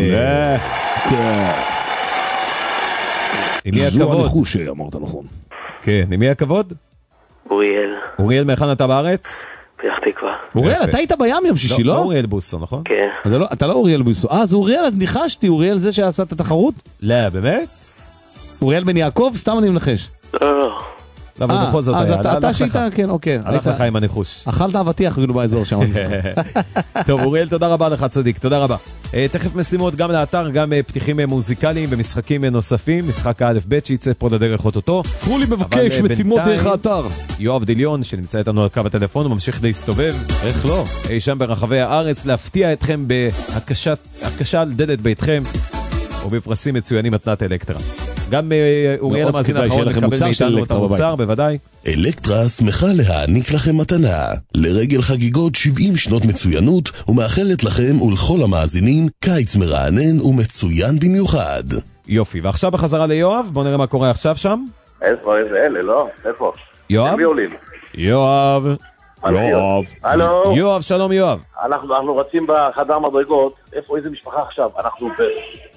עם מי זו הכבוד? הניחוש שאמרת נכון. כן, עם מי הכבוד? אוריאל. אוריאל, מאיכן אתה בארץ? פתח תקווה. אוריאל, אתה היית בים יום שישי, לא? לא אוריאל בוסו, נכון? כן. אתה לא אוריאל בוסו. אה, זה אוריאל, אז ניחשתי, אוריאל זה שעשה את התחרות? לא, באמת? אוריאל בן יעקב? סתם אני מנחש. לא, לא. לא, אבל בכל זאת היה. היה. אז אתה שאתה, כן, אוקיי. הלך לך עם הניחוש. אכלת אבטיח אפילו באזור שם. טוב, אוריאל, תודה רבה לך, צדיק, תודה רבה. תכף משימות גם לאתר, גם פתיחים מוזיקליים ומשחקים נוספים, משחק האלף בית שיצא פה לדרך אותו. פרו לי מבקש משימות דרך האתר. יואב דיליון, שנמצא איתנו על קו הטלפון, הוא ממשיך להסתובב, איך לא, אי שם ברחבי הארץ, להפתיע אתכם בהקשה על דלת ביתכם, ובפרסים מצוינים מתנת אלקטרה. גם אוריאל המאזין האחרון מקבל מאיתנו את המוצר, בוודאי. אלקטרה שמחה להעניק לכם מתנה לרגל חגיגות שבעים שנות מצוינות, ומאחלת לכם ולכל המאזינים קיץ מרענן ומצוין במיוחד. יופי, ועכשיו בחזרה ליואב, בוא נראה מה קורה עכשיו שם. איפה, איזה אלה, לא? איפה? יואב? מי עולים? יואב. יואב. הלו? יואב, שלום יואב. אנחנו, אנחנו רצים בחדר מדרגות, איפה, איזה משפחה עכשיו? אנחנו ב...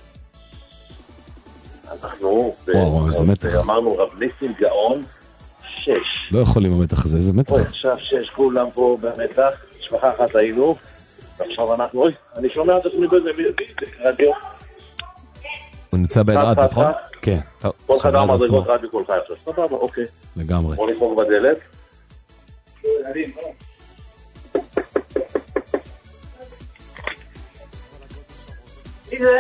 אנחנו, אמרנו רב ניסים גאון, שש. לא יכולים במתח הזה, איזה מתח. עכשיו שש, כולם פה במתח, משפחה אחת היינו, ועכשיו אנחנו, אוי, אני שומע את עצמי בזה, רדיו. הוא נמצא באלעד, נכון? כן. כל חדר מדרגות רדיו כל חי עכשיו, סבבה, אוקיי. לגמרי. בוא נפרוק בדלת. מי זה?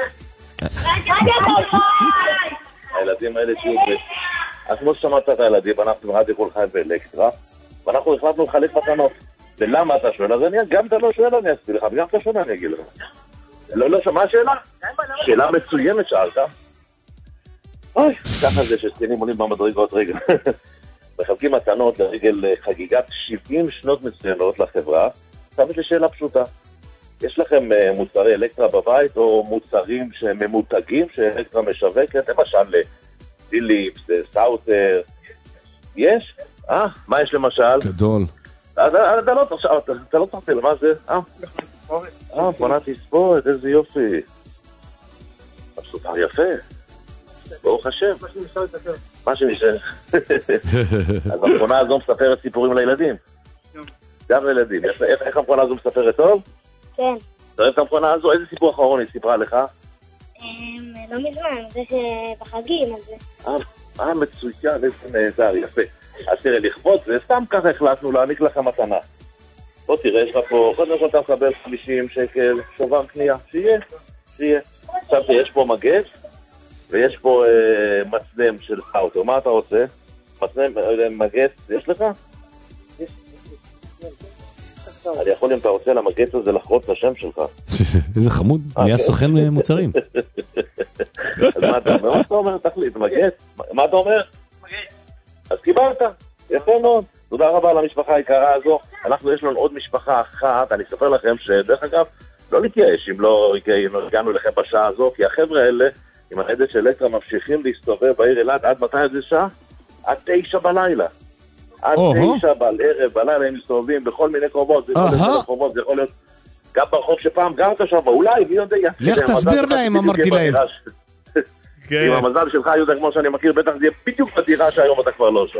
הילדים האלה שוב, אז כמו ששמעת את הילדים, אנחנו רדיו כל חי באלקטרה, ואנחנו החלטנו לחלק מתנות. ולמה אתה שואל? אז גם אתה לא שואל, אני אסביר לך, וגם אתה שואל, אני אגיד לך. לא, לא, מה השאלה? שאלה מצוינת שאלת. אוי, ככה זה שסקנים עולים במדרגות רגע. מחלקים מתנות לרגל חגיגת שבעים שנות מצוינות לחברה. עכשיו יש לי שאלה פשוטה. יש לכם מוצרי אלקטרה בבית, או מוצרים שממותגים שאלקטרה משווקת, למשל פיליפס, סאוטר, יש? אה, מה יש למשל? גדול. אתה לא תרצה, מה זה? אה, אה, מכונת תספורת, איזה יופי. סופר יפה. ברוך השם. מה שנשאר. אז המכונה הזו מספרת סיפורים לילדים. גם לילדים. איך המכונה הזו מספרת טוב? כן. אתה אוהב את המכונה הזו? איזה סיפור אחרון היא סיפרה לך? לא מזמן, זה שבחגים, אז זה... אה, מצוין, איזה נהדר, יפה. אז תראה, לכבוד זה, סתם ככה החלטנו להעניק לכם מתנה. בוא תראה, יש לך פה, קודם כל אתה מקבל חמישים שקל, שובר קנייה, שיהיה, שיהיה. עכשיו יש פה מגס, ויש פה אה, מצלם של סאוטו. מה אתה רוצה? מצלם, מגס, יש לך? אני יכול אם אתה רוצה למגץ הזה לחרוץ את השם שלך. איזה חמוד, נהיה סוכן מוצרים. אז מה אתה אומר? מה אתה אומר? תחליט, מגץ? מה אתה אומר? אז קיבלת, יפה מאוד. תודה רבה למשפחה היקרה הזו. אנחנו יש לנו עוד משפחה אחת, אני אספר לכם שדרך אגב, לא להתייאש אם לא הגענו לכם בשעה הזו, כי החבר'ה האלה עם הניידת של אלקטרה ממשיכים להסתובב בעיר אלעד עד מתי זה שעה? עד תשע בלילה. עד תשע בערב, בלילה הם מסתובבים בכל מיני קרובות, זה יכול להיות קרובות, זה יכול להיות גם ברחוב שפעם גרת שם, אולי, מי יודע, לך תסביר להם, אמרתי להם. עם המזל שלך, יהודה, כמו שאני מכיר, בטח זה יהיה בדיוק בדירה שהיום אתה כבר לא שם.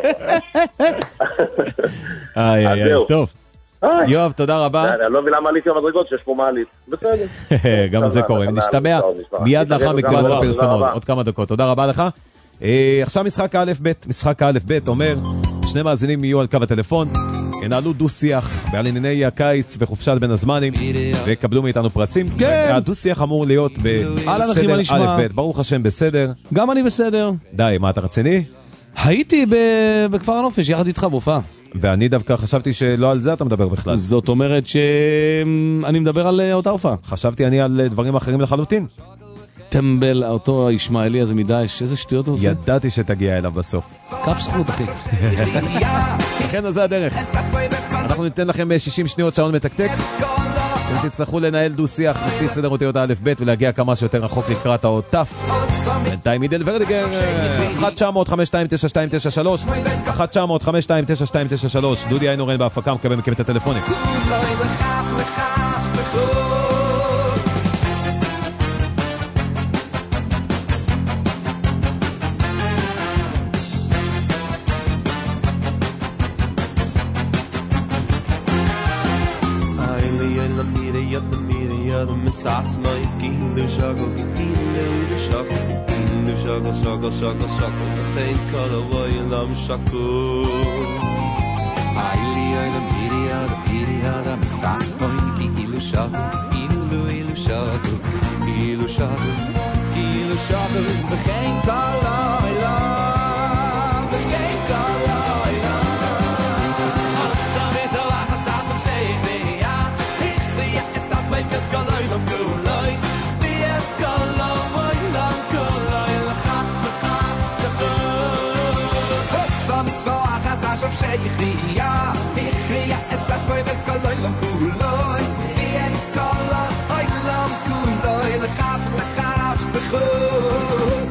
איי, איי, איי, טוב. יואב, תודה רבה. אני לא מבין למה עליתי המדרגות שיש פה מעלית. בסדר. גם זה קורה. נשתמע מיד לאחר מקבץ הפרסומות. עוד כמה דקות. תודה רבה לך. עכשיו משחק א' ב'. משחק א' ב' אומר, שני מאזינים יהיו על קו הטלפון, ינהלו דו-שיח בעל ענייני הקיץ וחופשת בין הזמנים, ויקבלו מאיתנו פרסים. הדו-שיח אמור להיות בסדר א' ב'. ברוך השם בסדר. גם אני בסדר. די, מה אתה רציני? הייתי בכפר הנופש יחד איתך בהופעה. ואני דווקא חשבתי שלא על זה אתה מדבר בכלל. זאת אומרת שאני מדבר על אותה הופעה. חשבתי אני על דברים אחרים לחלוטין. טמבל, אותו הישמעאלי הזה מדייש, איזה שטויות הוא עושה? ידעתי שתגיע אליו בסוף. כף זכות, אחי. לכן אז זה הדרך. אנחנו ניתן לכם שישים שניות שעון מתקתק. אתם תצטרכו לנהל דו-שיח לפי סדר אותיות א' ב' ולהגיע כמה שיותר רחוק לקראת האותף. בינתיים מידל ורדיגר, אחת תשע אפס אפס חמש שתיים תשע שתיים תשע שלוש, אחת תשע אפס אפס חמש שתיים תשע שתיים תשע שלוש. דודי איינורן בהפקה מקבל מכם את הטלפונים. Sats my gilu shago gilu shago gilu shago shago shago shago thank God away lam shago Aili aila miria miria da sats my gilu shago gilu gilu shago gilu shago gilu shago geen kala ila geen kala ila Asame to la sat me say ya ik ya sat my kala Ja, ich kriege es als bei Beskaloi lam kuloi Wie es kalla, oi lam kuloi Lechaf, lechaf, sechur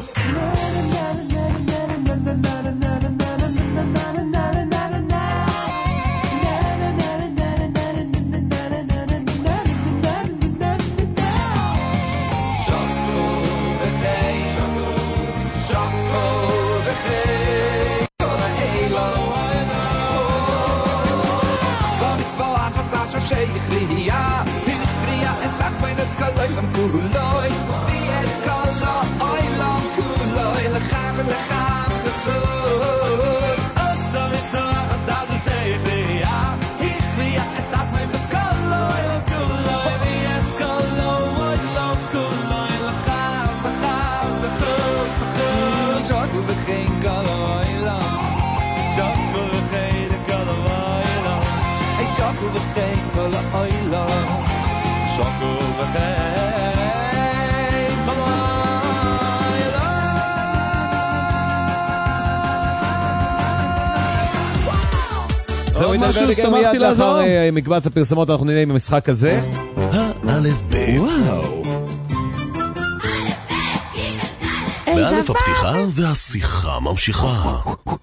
זהו, משהו שמחתי לעזור. מקבץ הפרסמות אנחנו נראה עם המשחק הזה. האלף בית. וואו. באלף הפתיחה והשיחה ממשיכה.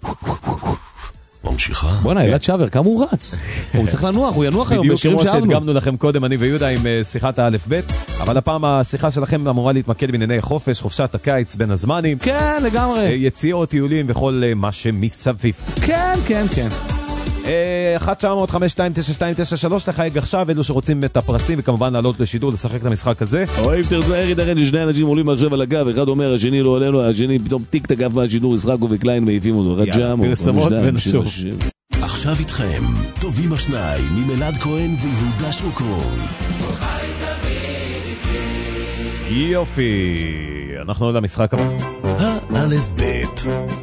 ממשיכה. בוא'נה, אלעד שבר, כמה הוא רץ? הוא צריך לנוח, הוא ינוח היום בשירים בדיוק כמו שאהבנו. שהדגמנו לכם קודם, אני ויהודה עם שיחת האלף בית, אבל הפעם השיחה שלכם אמורה להתמקד בענייני חופש, חופשת הקיץ בין הזמנים. כן, לגמרי. יציאות, טיולים וכל מה שמסביב. כן, כן, כן. אחת תשע אפס אפס חמש שתיים תשע שתיים תשע שלוש לחייג עכשיו, אלו שרוצים את הפרסים וכמובן לעלות לשידור לשחק את המשחק הזה. או אם תרצו יריד הרי שני אנשים עולים עכשיו על הגב, אחד אומר השני לא עלינו, השני פתאום טיק את הגב מהשידור, ישחקו וקליין מעיפים אותו. יאללה, פרסמות ונשוב. עכשיו איתכם, טובים השניים עם אלעד כהן ויהודה שוקרון. יופי, אנחנו למשחק הבא. האלף בית.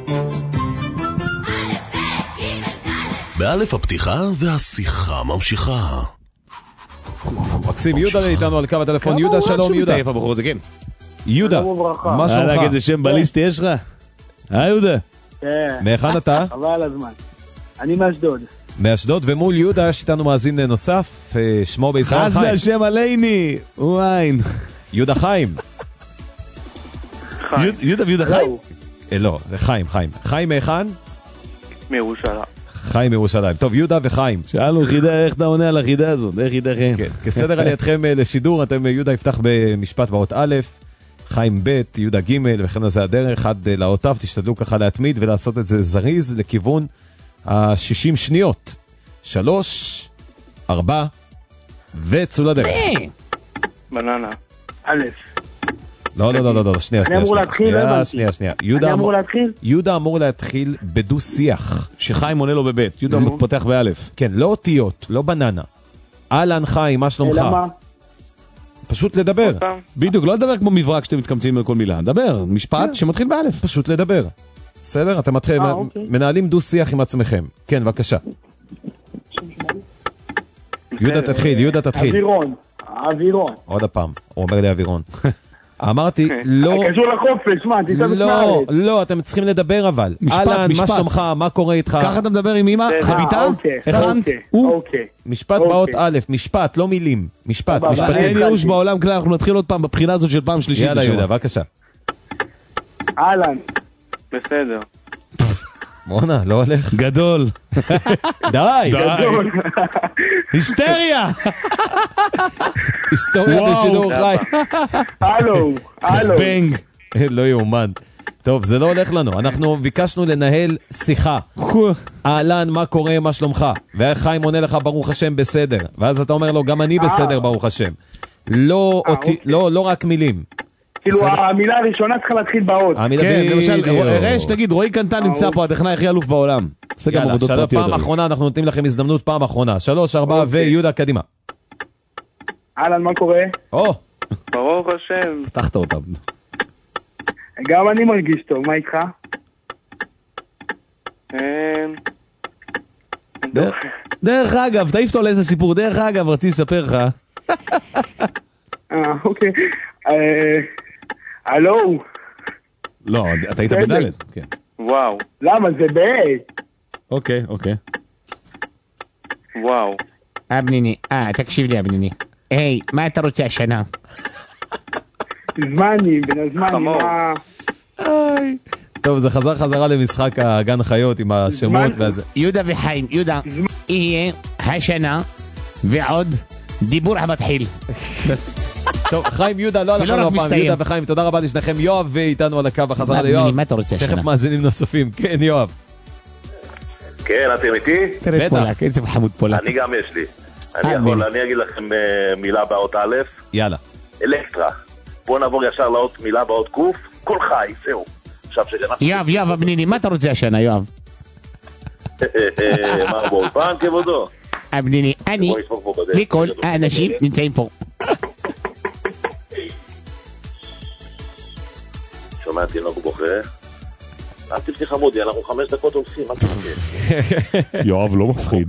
באלף הפתיחה והשיחה ממשיכה. מקסים, יהודה איתנו על קו הטלפון. יהודה, שלום יהודה. איפה בחור זה כן? יהודה, מה שלומך? להגיד זה שם בליסטי יש לך? אה יהודה? כן. מאיכן אתה? חבל הזמן. אני מאשדוד. מאשדוד, ומול יהודה יש איתנו מאזין נוסף, שמו בישראל חיים. חס להשם עליני, וואין. יהודה חיים. יהודה ויהודה חיים? לא, זה חיים, חיים. חיים מהיכן? מירושלים. חיים מירושלים. טוב, יהודה וחיים. שאלנו חידה, איך אתה עונה על החידה הזאת? איך חידכם? כן, כסדר על ידכם לשידור, אתם יהודה יפתח במשפט באות א', חיים ב', יהודה ג', וכן הזה הדרך, עד לאותיו, תשתדלו ככה להתמיד ולעשות את זה זריז לכיוון ה-שישים שניות. שלוש, ארבע, וצאו לדרך. בננה. א'. לא, לא, לא, לא, שנייה, אני אמור להתחיל, לא הבנתי. שנייה, שנייה. אני אמור להתחיל? יהודה אמור להתחיל בדו שיח. שחיים עונה לו בבית, יהודה פותח באלף. כן, לא אותיות, לא בננה. אהלן חיים, מה שלומך? אלא מה? פשוט לדבר. בדיוק, לא לדבר כמו מברק שאתם מתקמצים על כל מילה. דבר, משפט שמתחיל באלף. פשוט לדבר. בסדר? אתם מנהלים דו שיח עם עצמכם. כן, בבקשה. יהודה תתחיל, יהודה תתחיל. אווירון, אווירון. עוד הפעם, הוא אומר לי אווירון. אמרתי, לא... קשור לחופש, מה, תיסע לא, בסמארץ. לא, אתם צריכים לדבר אבל. משפט, אהלן, משפט. מה שלומך, מה קורה איתך? ככה אתה מדבר עם אמא? חביתה? הכנת? אוקיי. משפט באות א', משפט, לא מילים. משפט, משפטים. אין ייאוש בעולם כלל, אנחנו נתחיל עוד פעם בבחינה הזאת של פעם שלישית. יאללה יהודה, בבקשה. אהלן. בסדר. מונה, לא הולך. גדול. די. גדול. היסטריה. היסטוריה בשידור חי. הלו, הלו. ספנג. לא יאומן. טוב, זה לא הולך לנו. אנחנו ביקשנו לנהל שיחה. אהלן, מה קורה, מה שלומך? וחיים עונה לך, ברוך השם, בסדר. ואז אתה אומר לו, גם אני בסדר, ברוך השם. לא רק מילים. כאילו המילה הראשונה צריכה להתחיל באות. כן, למשל, רש, תגיד, רועי קנטן נמצא פה, הטכנאי הכי אלוף בעולם. עושה גם עבודות פרטיות. פעם אחרונה, אנחנו נותנים לכם הזדמנות, פעם אחרונה. שלוש, ארבע, ויהודה, קדימה. אהלן, מה קורה? או. ברוך השם. פתחת אותם. גם אני מרגיש טוב, מה איתך? דרך אגב, תעיף אותו לאיזה סיפור, דרך אגב, רציתי לספר לך. אה, אוקיי. הלו. לא, אתה היית בדלת. וואו. למה? זה בעד. אוקיי, אוקיי. וואו. אבניני, אה, תקשיב לי אבניני. היי, מה אתה רוצה השנה? זמני, בין הזמני, מה... טוב, זה חזר חזרה למשחק הגן חיות עם השמות וזה. יהודה וחיים, יהודה, יהיה השנה ועוד דיבור המתחיל. טוב, חיים, יהודה, לא הלכנו הפעם, יהודה וחיים, תודה רבה לשניכם. יואב איתנו על הקו, החזרה ליואב. מה אתה רוצה השנה? תכף מאזינים נוספים. כן, יואב. כן, אתם איתי? תראה פולק, איזה חמוד פולק. אני גם יש לי. אני יכול, אני אגיד לכם מילה באות א'. יאללה. אלקטרה. בואו נעבור ישר לאות מילה באות קוף. כל חי, זהו. יואב, יואב, אבניני, מה אתה רוצה השנה, יואב? מה, באולפן כבודו? אבניני, אני וכל האנשים נמצאים פה. שומע תינוק בוכה? אל תפתח חמודי, אנחנו חמש דקות הולכים, מה תפתח? יואב לא מפחיד.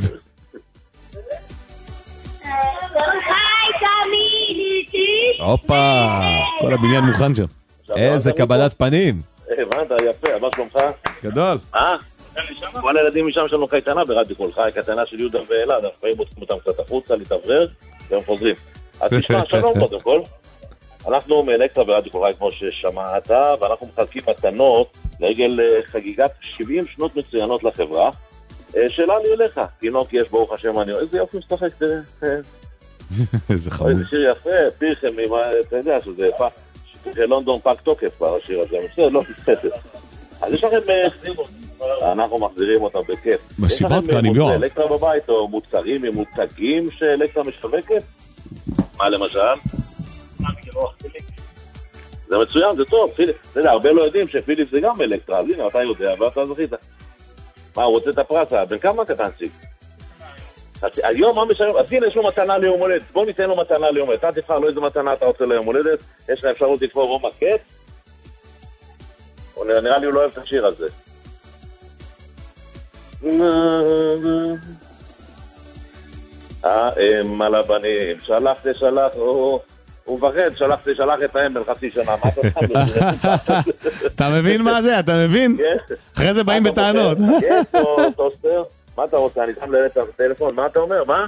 הופה, כל הבניין מוכן שם. איזה קבלת פנים. הבנת, יפה, מה שלומך? גדול. אה? כל הילדים משם שלנו קייטנה ברדיו כל חי, קייטנה של יהודה ואלעד, אנחנו פעמים מוצאים אותם קצת החוצה, להתאוורר, והם חוזרים. אז תשמע, שלום קודם כל. אנחנו מאלקטרה ברדיו כל חי כמו ששמעת, ואנחנו מחלקים מתנות לרגל חגיגת שבעים שנות מצוינות לחברה. שאלה לי אליך, תינוק יש ברוך השם, אני... איזה יופי משחק, תראה. איזה חמוד. איזה שיר יפה, פירכם, אתה יודע שזה פעם, לונדון פאק תוקף בשיר הזה, בסדר, לא תספסת. אז יש לכם, אנחנו מחזירים אותם בכיף. מסיבות כאן עם יואב. יש לכם אלקטרה בבית או מוצרים עם מותגים שאלקטרה משווקת? מה למשל? זה מצוין, זה טוב, פיליפ, אתה יודע, הרבה לא יודעים שפיליפ זה גם אלקטרה, אז הנה, אתה יודע, ואתה זכית. מה, הוא רוצה את הפרס, בן כמה קטנציק? היום מה משלם? אז הנה יש לו מתנה ליום הולדת, בוא ניתן לו מתנה ליום הולדת, אתה תבחר לו איזה מתנה אתה רוצה ליום הולדת, יש לה אפשרות לתפור או מקט, או נראה לי הוא לא אוהב את השיר הזה. האם על הבנים, שלח תשלח, הוא מפחד, שלח תשלח את האם בחצי שנה, מה אתה חושב? אתה מבין מה זה? אתה מבין? אחרי זה באים בטענות. כן, טוסטר. מה אתה רוצה? אני שם לילד את הטלפון, מה אתה אומר? מה?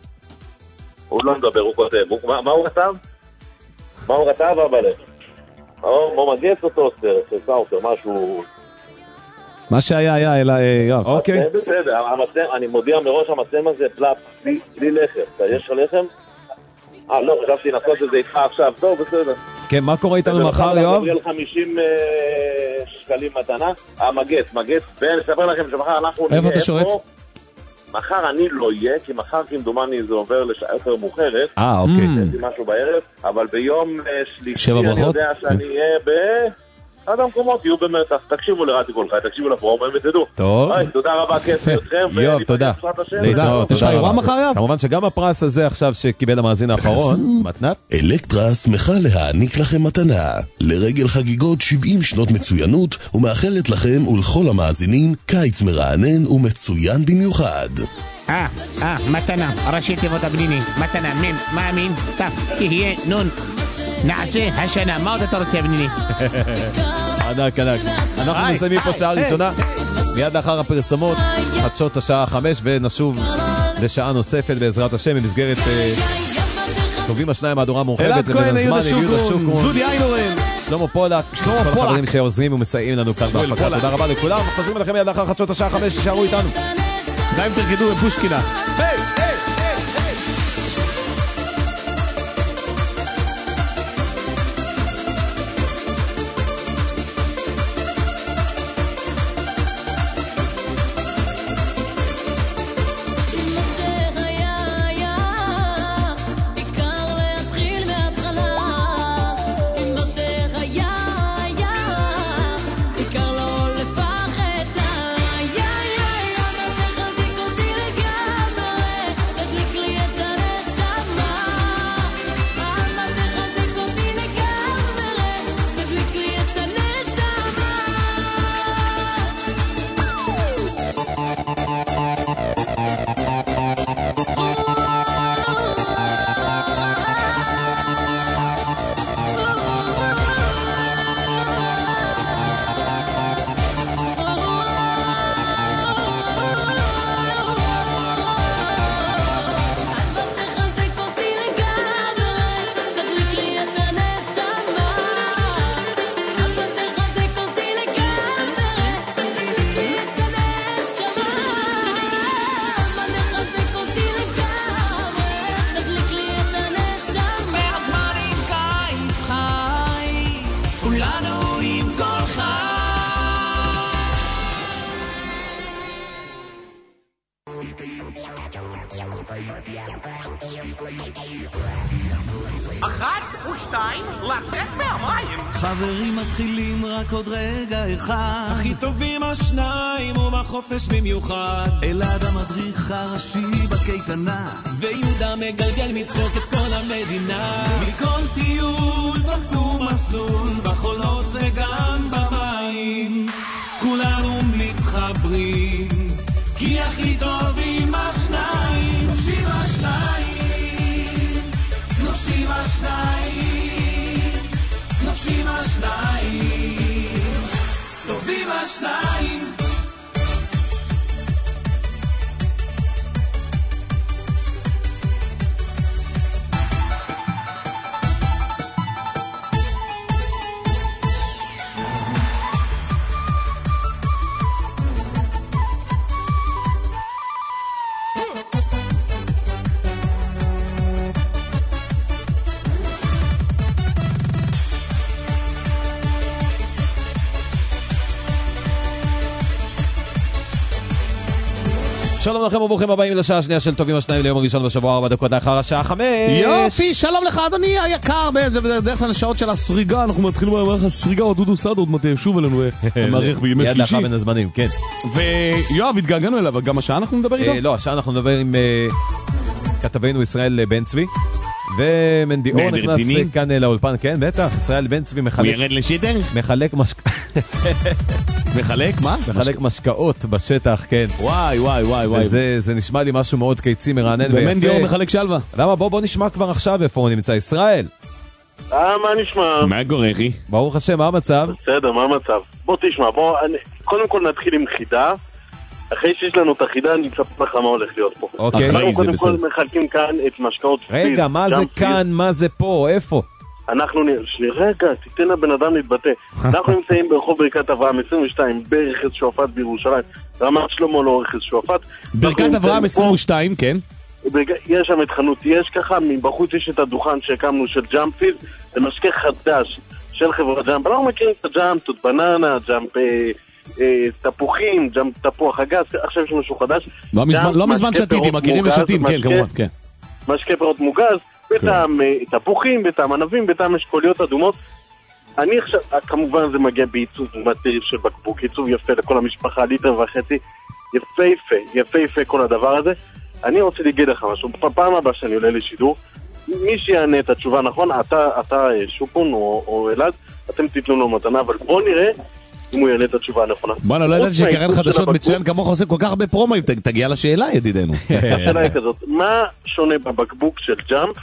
הוא לא מדבר, הוא כותב. מה הוא כתב? מה הוא כתב, אבל? או מגץ או טוסטר, סאוטר, משהו... מה שהיה היה, אלא יואב. אוקיי. בסדר, אני מודיע מראש, המצלם הזה פלאפ, בלי לחם. יש לך לחם? אה, לא, חשבתי לנסות את זה איתך עכשיו, טוב, בסדר. כן, מה קורה איתנו מחר, יואב? אני אביא לך חמישים שקלים מתנה, המגץ, מגץ, ואני אספר לכם שמחר אנחנו נהיה... איפה אתה שורץ? מחר אני לא אהיה, כי מחר כמדומני זה עובר לשעה יותר מאוחרת. אה, אוקיי. יש לי משהו בערב, אבל ביום שלישי שבע אני ברכות? יודע שאני אהיה ב... עד המקומות יהיו במרתף, תקשיבו לרדיו כל חי, תקשיבו לפרום, ותדעו. טוב. תודה רבה, כיף אתכם. יואב, תודה. תודה. יש לך אירוע מחר, יואב? כמובן שגם הפרס הזה עכשיו שקיבל המאזין האחרון, מתנת. אלקטרה שמחה להעניק לכם מתנה לרגל חגיגות שבעים שנות מצוינות, ומאחלת לכם ולכל המאזינים קיץ מרענן ומצוין במיוחד. אה, אה, מתנה, ראשי תיבות הבניני, מתנה, מם, מאמין, תף, תהיה, נון, נעשה השנה, מה עוד אתה רוצה בניני? ענק, ענק. אנחנו מסיימים פה שעה ראשונה, מיד לאחר הפרסומות, חדשות השעה חמש, ונשוב לשעה נוספת בעזרת השם, במסגרת טובים השניים מהדורה מורחבת. אלעד כהן, יהודה שוקרון, דודי איינורן, שלמה פולק, כל החברים שעוזרים ומסייעים לנו כאן בהפקה. תודה רבה לכולם, חוזרים לכם מיד לאחר חדשות השעה חמש, תישארו איתנו. גם תרקדו בפושקינה. היי, היי, היי, היי. אחת ושתיים, לצאת מהמים. חברים מתחילים רק עוד רגע אחד. הכי טובים השניים ומחופש במיוחד. אלעד המדריך הראשי בקייטנה, ויהודה מגלגל מצחוק את כל המדינה. מכל טיול בדקו מסלול בחולות וגם במים. כולנו מתחברים, כי הכי טובים השניים. נושים השניים, נושים השניים, נושים השניים, טובים השניים. שלום לכם וברוכים הבאים לשעה השנייה של טובים השניים ליום הראשון בשבוע, ארבע דקות לאחר השעה חמש. יופי, שלום לך אדוני היקר. זה בדרך כלל השעות של הסריגה, אנחנו מתחילים במערך הסריגה, או דודו סעד עוד מתי שוב אלינו המערך בימי שלישי. מיד לאחר בין הזמנים, כן. ויואב, התגעגענו אליו, גם השעה אנחנו נדבר איתו? לא, השעה אנחנו נדבר עם כתבנו ישראל בן צבי, ומנדיאור נכנס כאן לאולפן, כן, בטח, ישראל בן צבי מחלק... הוא ירד לשידר? מחלק משק... מחלק מה? מחלק משקאות בשטח, כן. וואי, וואי, וואי, וואי. זה נשמע לי משהו מאוד קיצי, מרענן ויפה. ומנדיאור מחלק שלווה. למה? בוא, בוא נשמע כבר עכשיו איפה הוא נמצא. ישראל. אה, מה נשמע? מה קורה, אחי? ברוך השם, מה המצב? בסדר, מה המצב? בוא תשמע, בוא, אני... קודם כל נתחיל עם חידה. אחרי שיש לנו את החידה, אני אצפה לך מה הולך להיות פה. אוקיי. אנחנו קודם כל מחלקים כאן את משקאות. רגע, מה זה כאן? מה זה פה? איפה? אנחנו, שני, רגע, תיתן לבן אדם להתבטא. אנחנו נמצאים ברחוב ברכת אברהם עשרים ושתיים, ברכס שועפאט בירושלים, רמת שלמה לא רכס שועפאט. ברכת אברהם עשרים ושתיים, כן. יש שם את חנות יש ככה, מבחוץ יש את הדוכן שהקמנו של ג'אמפיד, זה משקה חדש של חברת ג'אמפ. אנחנו מכירים את הג'אמפ, תות בננה, ג'אמפ תפוחים, ג'אמפ תפוח הגז, עכשיו יש משהו חדש. לא מזמן שתיתי, מכירים ושתים, כן, כמובן, כן. משקה פירות מוגז, בטעם תפוחים, בטעם ענבים, בטעם אשכוליות אדומות. אני עכשיו, כמובן זה מגיע בעיצוב מטריף של בקבוק, עיצוב יפה לכל המשפחה, ליטר וחצי, יפהפה, יפהפה כל הדבר הזה. אני רוצה להגיד לך משהו, בפעם הבאה שאני עולה לשידור, מי שיענה את התשובה נכון, אתה, אתה שופון או, או אלעד, אתם תיתנו לו מתנה, אבל בוא נראה אם הוא יענה את התשובה הנכונה. בוא'נה, לא ידעתי שקרן חדשות מצוין כמוך עושה כל כך הרבה פרומואים, תגיע לשאלה ידידנו. השאלה היא כזאת, מה שונה בבקבוק של ג'אמפ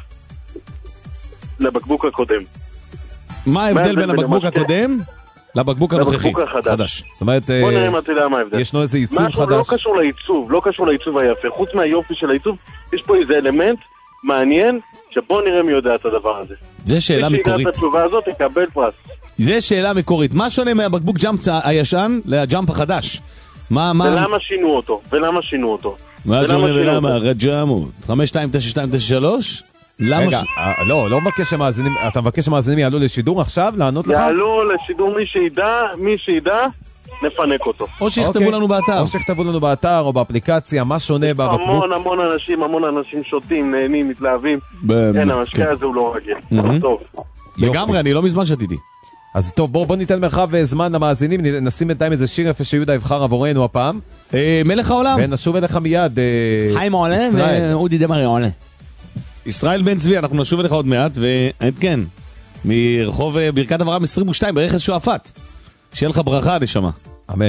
לבקבוק הקודם? מה ההבדל בין הבקבוק הקודם לבקבוק הנוכחי? לבקבוק החדש. זאת אומרת, בוא נראה מה תדע מה ההבדל. ישנו איזה עיצוב חדש. משהו לא קשור לעיצוב, לא קשור לעיצוב היפה. חוץ מהיופי של העיצוב, יש פה איזה אלמנט מעניין, שבוא נראה מי יודע את הדבר הזה. זה שאלה מקורית. מי שיגע את התשובה הזאת יקבל פרס. זה שאלה מקורית. מה שונה מהבקבוק ג'אמפ הישן לג'אמפ החדש? ולמה שינו אותו? ולמה שינו אותו? מה שונה ולמה? רג'אמו. חמש שתיים תשע שתיים תשע שלוש? רגע, לא, לא מבקש שמאזינים, אתה מבקש שמאזינים יעלו לשידור עכשיו, לענות לך? יעלו לשידור מי שידע, מי שידע, נפנק אותו. או שיכתבו לנו באתר. או שיכתבו לנו באתר או באפליקציה, מה שונה בבקבוק? המון המון אנשים, המון אנשים שותים, נהנים, מתלהבים. אין, המשקע הזה הוא לא רגיל. טוב. לגמרי, אני לא מזמן שתיתי. אז טוב, בואו ניתן מרחב זמן למאזינים, נשים בינתיים איזה שיר יפה שיהודה יבחר עבורנו הפעם. מלך העולם. ונשוב אליך מיד. חיים עולה ואודי דמרי עולה. ישראל בן צבי, אנחנו נשוב אליך עוד מעט, וכן, מרחוב ברכת אברהם עשרים ושתיים ברכס שועפאט. שיהיה לך ברכה, נשמה. אמן.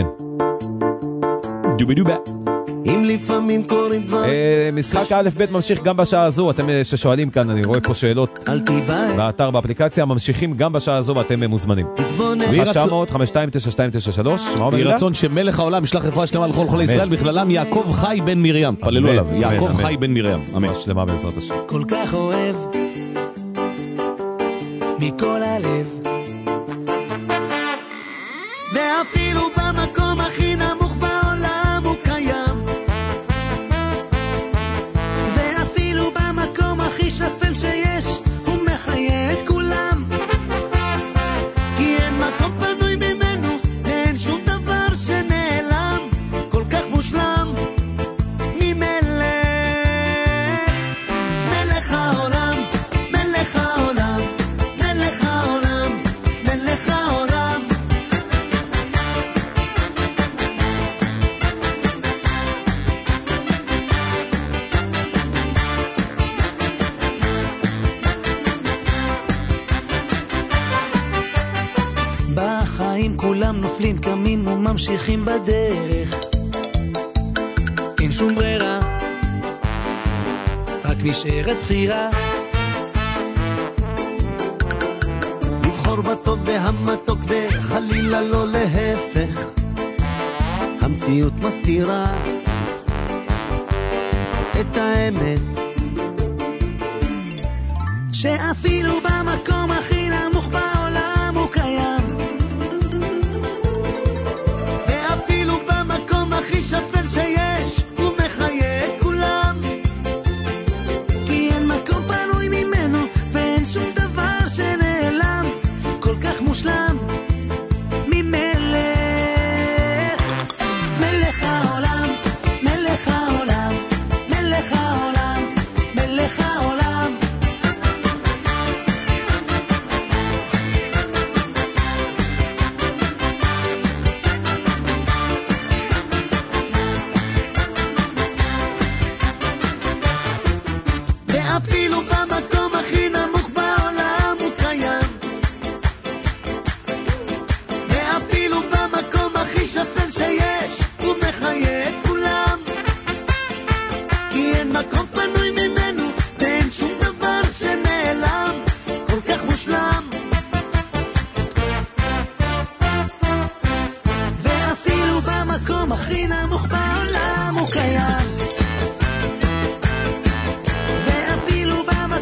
דובי דובה. אם לפעמים קוראים דבר... משחק א' ב' ממשיך גם בשעה הזו, אתם ששואלים כאן, אני רואה פה שאלות באתר, באפליקציה, ממשיכים גם בשעה הזו ואתם מוזמנים. אחת תשע מאות חמש שתיים תשע שתיים תשע שלוש, מה אומר לה? רצון שמלך העולם ישלח רפואה שלמה לכל חולי ישראל, בכללם יעקב חי בן מרים, פללו עליו, יעקב חי בן מרים, אמן. שלמה בעזרת השם. כל כך אוהב מכל הלב, ואפילו במקום הכי נמוך בעולם הוא קיים, ואפילו במקום הכי שפל שיש הוא מחיה את כולם, כי אין מקום פנוי ממנו ואין שום דבר שנעלם, כל כך מושלם ממלך, מלך העולם, מלך העולם, מלך העולם, מלך העולם. בחיים כולם נופלים, קמים וממשיכים בדרך, אין שום ברירה, רק נשארת בחירה, לבחור בטוב והמתוק וחלילה לא להפך, המציאות מסתירה את האמת, שאפילו במקום הכי נמוך בעולם הוא קיים, ואפילו במקום הכי שפל שיש הוא מחיה את כולם, כי אין מקום פנוי ממנו ואין שום דבר שנעלם, כל כך מושלם ממלך, מלך העולם, מלך העולם, מלך העולם, מלך העולם. ואפילו במקום הכי נמוך בעולם הוא קיים, ואפילו במקום הכי שפל שיש הוא מחיה את כולם, כי אין מקום פנוי ממנו ואין שום דבר שנעלם, כל כך מושלם, ואפילו במקום הכי נמוך בעולם הוא קיים, ואפילו במקום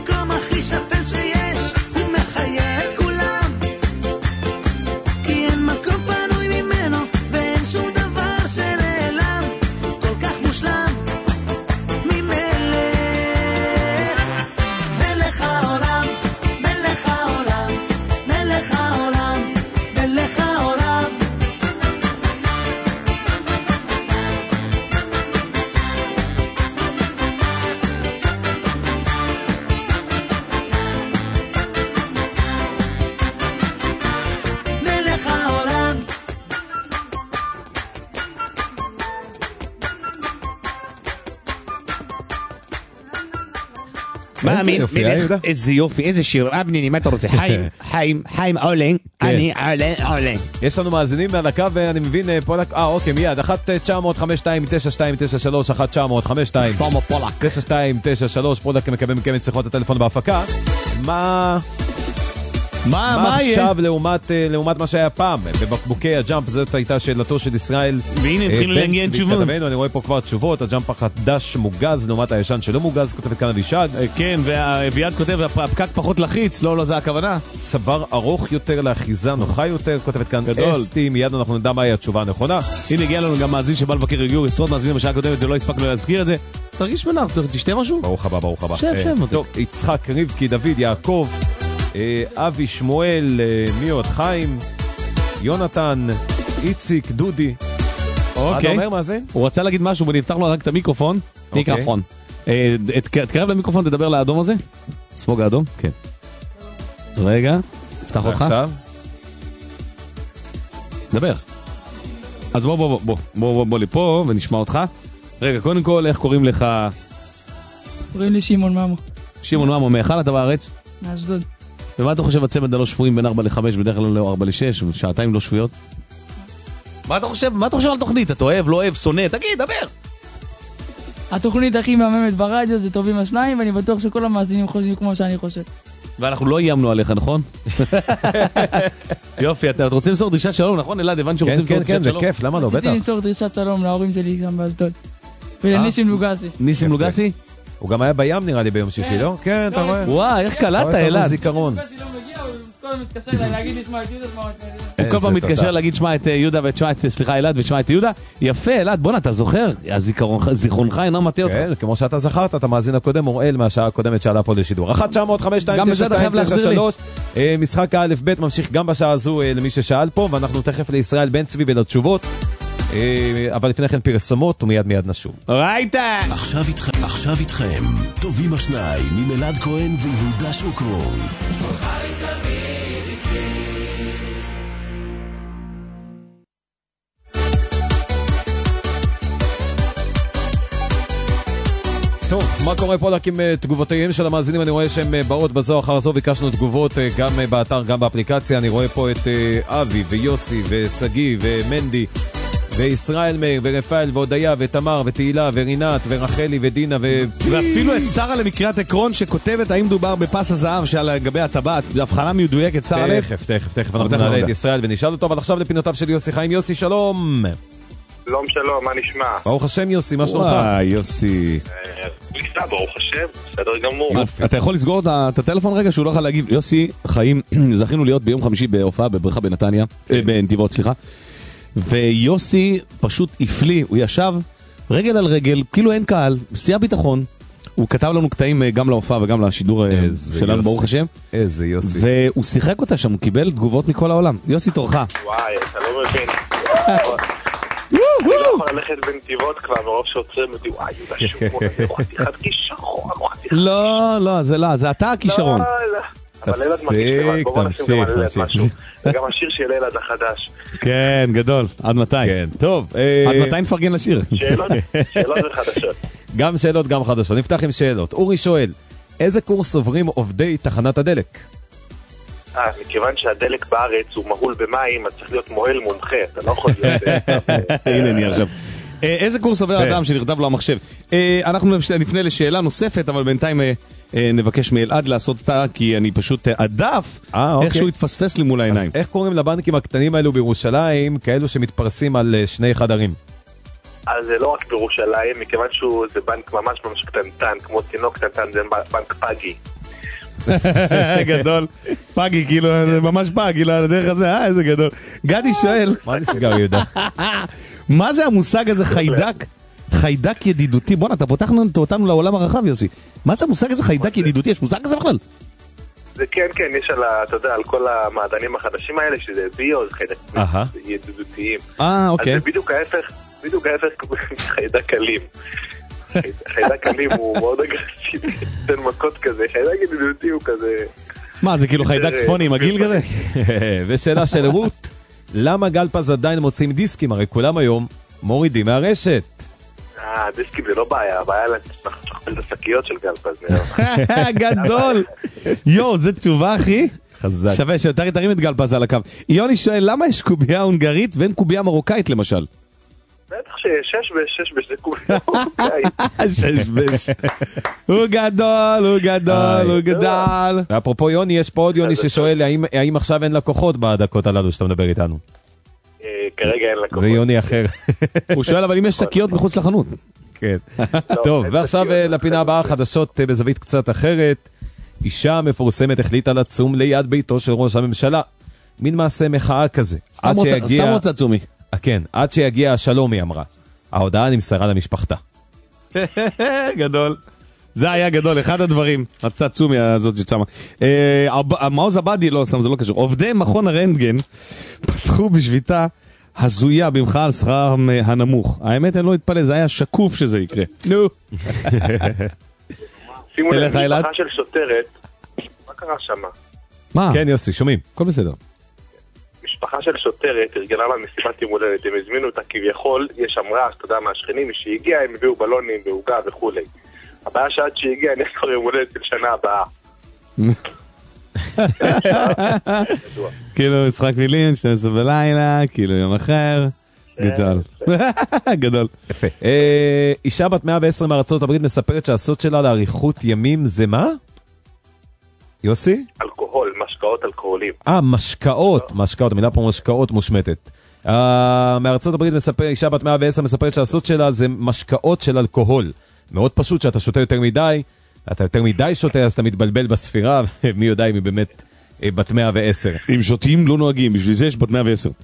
מאמין, איזה יופי, איזה שיר, אבניני, מה אתה רוצה? חיים, חיים, חיים עולן, אני עולן, עולן. יש לנו מאזינים מהדקה ואני מבין פולק, אה אוקיי מיד, אחת תשע אפס חמש שתיים תשע שתיים תשע שלוש, אחת תשע אפס חמש שתיים תשע שתיים תשע שלוש, פולק מקבל מכם את שיחות הטלפון בהפקה. מה... מה, מה מה עכשיו לעומת, לעומת מה שהיה פעם בבקבוקי הג'אמפ? זאת הייתה שאלתו של ישראל. והנה התחילו להגיע תשובות. אני רואה פה כבר תשובות. הג'אמפ החדש מוגז לעומת הישן שלא מוגז, כותבת כאן אבישג. כן, ואביעד כותב הפקק פחות לחיץ. לא, לא, זה הכוונה. צוואר ארוך יותר לאחיזה נוחה יותר, כותבת כאן אסתי. מיד אנחנו נדע מהי התשובה הנכונה. הנה הגיע לנו גם מאזין שבא לבקר הגיעו עשרות מאזינים בשעה קודמת ולא הספקנו להזכיר את זה. תרגיש מנח, תשתה משהו? ברוך הבא, ברוך הבא. שב, שב, טוב, יצחק, רבקי, דוד, יעקב, אבי, שמואל, מי עוד? חיים, יונתן, איציק, דודי. אוקיי. מה אומר, הוא רצה להגיד משהו ונפתח לו רק את המיקרופון. מיקרופון. תקרב למיקרופון, תדבר לאדום הזה. ספוג האדום? כן. רגע, תפתח אותך. עכשיו? דבר. אז בוא, בוא, בוא, בוא, בוא, בוא לפה ונשמע אותך. רגע, קודם כל, איך קוראים לך? קוראים לי שמעון ממו. שמעון ממו, מאחל אתה בארץ? מאשדוד. ומה אתה חושב הצמד הלא שפויים בין ארבע לחמש, בדרך כלל לא ארבע לשש, שעתיים לא שפויות? מה אתה חושב? מה אתה חושב על תוכנית? אתה אוהב, לא אוהב, שונא? תגיד, דבר! התוכנית הכי מהממת ברדיו זה טובים השניים, ואני בטוח שכל המאזינים חושבים כמו שאני חושב. ואנחנו לא איימנו עליך, נכון? יופי, אתה רוצה למסור דרישת שלום, נכון? אלעד, הבנת שרוצים למסור דרישת שלום? כן, כן, זה כיף, למה לא? בטח. רציתי למסור דרישת שלום להורים שלי גם באשדוד. ולניסים לוגסי. ניסים לוגסי? הוא גם היה בים נראה לי ביום שישי, לא? כן, אתה רואה? וואי, איך קלעת, אלעד? זיכרון. לוגסי לא מגיע, הוא כל פעם מתקשר להגיד לי שמע את יהודה, שמע את יהודה. הוא כל פעם מתקשר להגיד שמע את יהודה ותשמע את, סליחה, אלעד ושמע את יהודה. יפה, אלעד, בוא נה, אתה זוכר? זיכרונך אינו מטה אותך. כן, כמו שאתה זכרת, אתה מאזין הקודם, אוראל מהשעה הקודמת שעלה פה לשידור. אחת תשע אפס חמש שתיים תשע שתיים תשע שלוש, משחק האלף בית ממשיך גם בשעה הזו למי ששאל פה, ואנחנו תכף לישראל בן צבי ולתשובות. אבל לפני כן פרסומות ומיד מיד נשוב. רייטה! עכשיו איתכם, עכשיו איתכם, טובים השניים עם אלעד כהן ויהודה שוקרון. טוב, מה קורה פה רק עם תגובותיהם של המאזינים? אני רואה שהם באות בזו אחר זו, ביקשנו תגובות גם באתר, גם באפליקציה. אני רואה פה את אבי ויוסי וסגי ומנדי וישראל מאיר, ורפאל, והודיה, ותמר, ותהילה, ורינת, ורחלי, ודינה, ו... ואפילו את שרה למקריאת עקרון שכותבת האם דובר בפס הזהב שעל גבי הטבעת, הבחנה מדויקת, שרה לב. תכף, תכף, תכף, אנחנו נעלה את ישראל ונשאל אותו, אבל עכשיו לפינותיו של יוסי חיים. יוסי, שלום. שלום, שלום, מה נשמע? ברוך השם יוסי, מה שלומך? וואי, יוסי. בסדר, ברוך השם, בסדר גמור. אתה יכול לסגור את הטלפון רגע שהוא לא יכול להגיב? יוסי, חיים, זכינו להיות ביום חמישי בהופעה בבריכה בנתניה, בנתיבות, סליחה. ויוסי פשוט הפליא, הוא ישב רגל על רגל, כאילו אין קהל, בשיא הביטחון, הוא כתב לנו קטעים גם להופעה וגם לשידור שלנו, ברוך השם. איזה יוסי. והוא שיחק אותה שם, הוא קיבל תגובות מכל העולם. יוסי, תורך. וואי, אתה לא מבין. אני לא יכול ללכת בנתיבות כבר, מרוב שעוצרים אותי, וואי, יהודה שוקרון, אני רואה חתיכת כישרון. לא, לא, זה לא, זה אתה הכישרון. לא, לא. אבל אלעד מרגיש, בואו נשים גם על אלעד משהו. זה גם השיר של אלעד החדש. כן, גדול. עד מתי? טוב. עד מתי נפרגן לשיר? שאלות, שאלות וחדשות. גם שאלות, גם חדשות. נפתח עם שאלות. אורי שואל, איזה קורס עוברים עובדי תחנת הדלק? אה, מכיוון שהדלק בארץ הוא מהול במים, אז צריך להיות מוהל מומחה. אתה לא יכול להיות... הנה אני עכשיו. איזה קורס עובר אדם שנרטב לו המחשב? אנחנו נפנה לשאלה נוספת, אבל בינתיים נבקש מאלעד לעשות אותה, כי אני פשוט הדף, איכשהו התפספס לי מול העיניים. איך קוראים לבנקים הקטנים האלו בירושלים, כאלו שמתפרסים על שני חדרים? אז זה לא רק בירושלים, מכיוון שזה בנק ממש ממש קטנטן, כמו תינוק קטנטן, זה בנק פאגי. גדול, פאגי, כאילו, זה ממש פאגי, לדרך הזה, אה, איזה גדול. גדי שואל, מה נסגר יהודה? מה זה המושג הזה חיידק? חיידק ידידותי, בוא נה, אתה פותח אותנו לעולם הרחב, יוסי. מה זה המושג הזה חיידק ידידותי? יש מושג כזה בכלל? זה כן, כן, יש על, אתה יודע, על כל המעדנים החדשים האלה, שזה ביו, זה חיידק ידידותיים. אה, אוקיי. אז זה בדיוק ההפך, בדיוק ההפך חיידק קלים. חיידק קלים הוא מאוד אגרסיבי, תן מכות כזה, חיידק ידידותי הוא כזה... מה, זה כאילו חיידק צפוני עם הגיל כזה? ושאלה של רות, למה גלפז עדיין מוצאים דיסקים? הרי כולם היום מורידים מהרשת. אה, דיסקים זה לא בעיה, הבעיה אוכל את השקיות של גלפז. גדול. יו, זו תשובה, אחי. חזק. שווה, שתרים את גלפז על הקו. יוני שואל, למה יש קובייה הונגרית ואין קובייה מרוקאית למשל? בטח ששש בש, שש בש, זה קובייה מרוקאית. שש בש. הוא גדול, הוא גדול, הוא גדל. ואפרופו יוני, יש פה עוד יוני ששואל, האם עכשיו אין לקוחות בדקות הללו שאתה מדבר איתנו? כרגע אין לקוחות. זה יוני אחר. הוא שואל, אבל אם יש שקיות מחוץ לחנות. כן. טוב, ועכשיו לפינה הבאה, חדשות בזווית קצת אחרת. אישה מפורסמת החליטה לצום ליד ביתו של ראש הממשלה. מין מעשה מחאה כזה. סתם רוצה צומי. כן, עד שיגיע השלום, היא אמרה. ההודעה נמסרה למשפחתה. גדול. זה היה גדול, אחד הדברים. רצה צומי הזאת שצמה. מעוז עבדי, לא, סתם, זה לא קשור. עובדי מכון הרנטגן פתחו בשביתה הזויה במחאה על שכרם הנמוך. האמת, אני לא אתפלא, זה היה שקוף שזה יקרה. נו. שימו לב, משפחה של שוטרת, מה קרה שמה? מה? כן, יוסי, שומעים. הכל בסדר. משפחה של שוטרת ארגנה לה מסיבת יום הולדת, הם הזמינו אותה כביכול, יש שם רעש, אתה יודע, מהשכנים, כשהגיעה הם הביאו בלונים ועוגה וכולי. הבעיה שעד שהגיעה, אני כבר יום הולדת של שנה הבאה. כאילו, משחק מילים, שתים עשרה בלילה, כאילו יום אחר, גדול. גדול. יפה. אישה בת מאה ועשרים מארצות הברית מספרת שהסוד שלה לאריכות ימים זה מה? יוסי? אלכוהול, משקאות אלכוהולים. אה, משקאות, משקאות, המילה פה משקאות מושמטת. מארצות הברית מספר, אישה בת מאה ועשר מספרת שהסוד שלה זה משקאות של אלכוהול. מאוד פשוט שאתה שותה יותר מדי, אתה יותר מדי שותה, אז אתה מתבלבל בספירה, מי יודע אם היא באמת בת מאה ועשר. אם שותים לא נוהגים, בשביל זה יש בת מאה ועשר.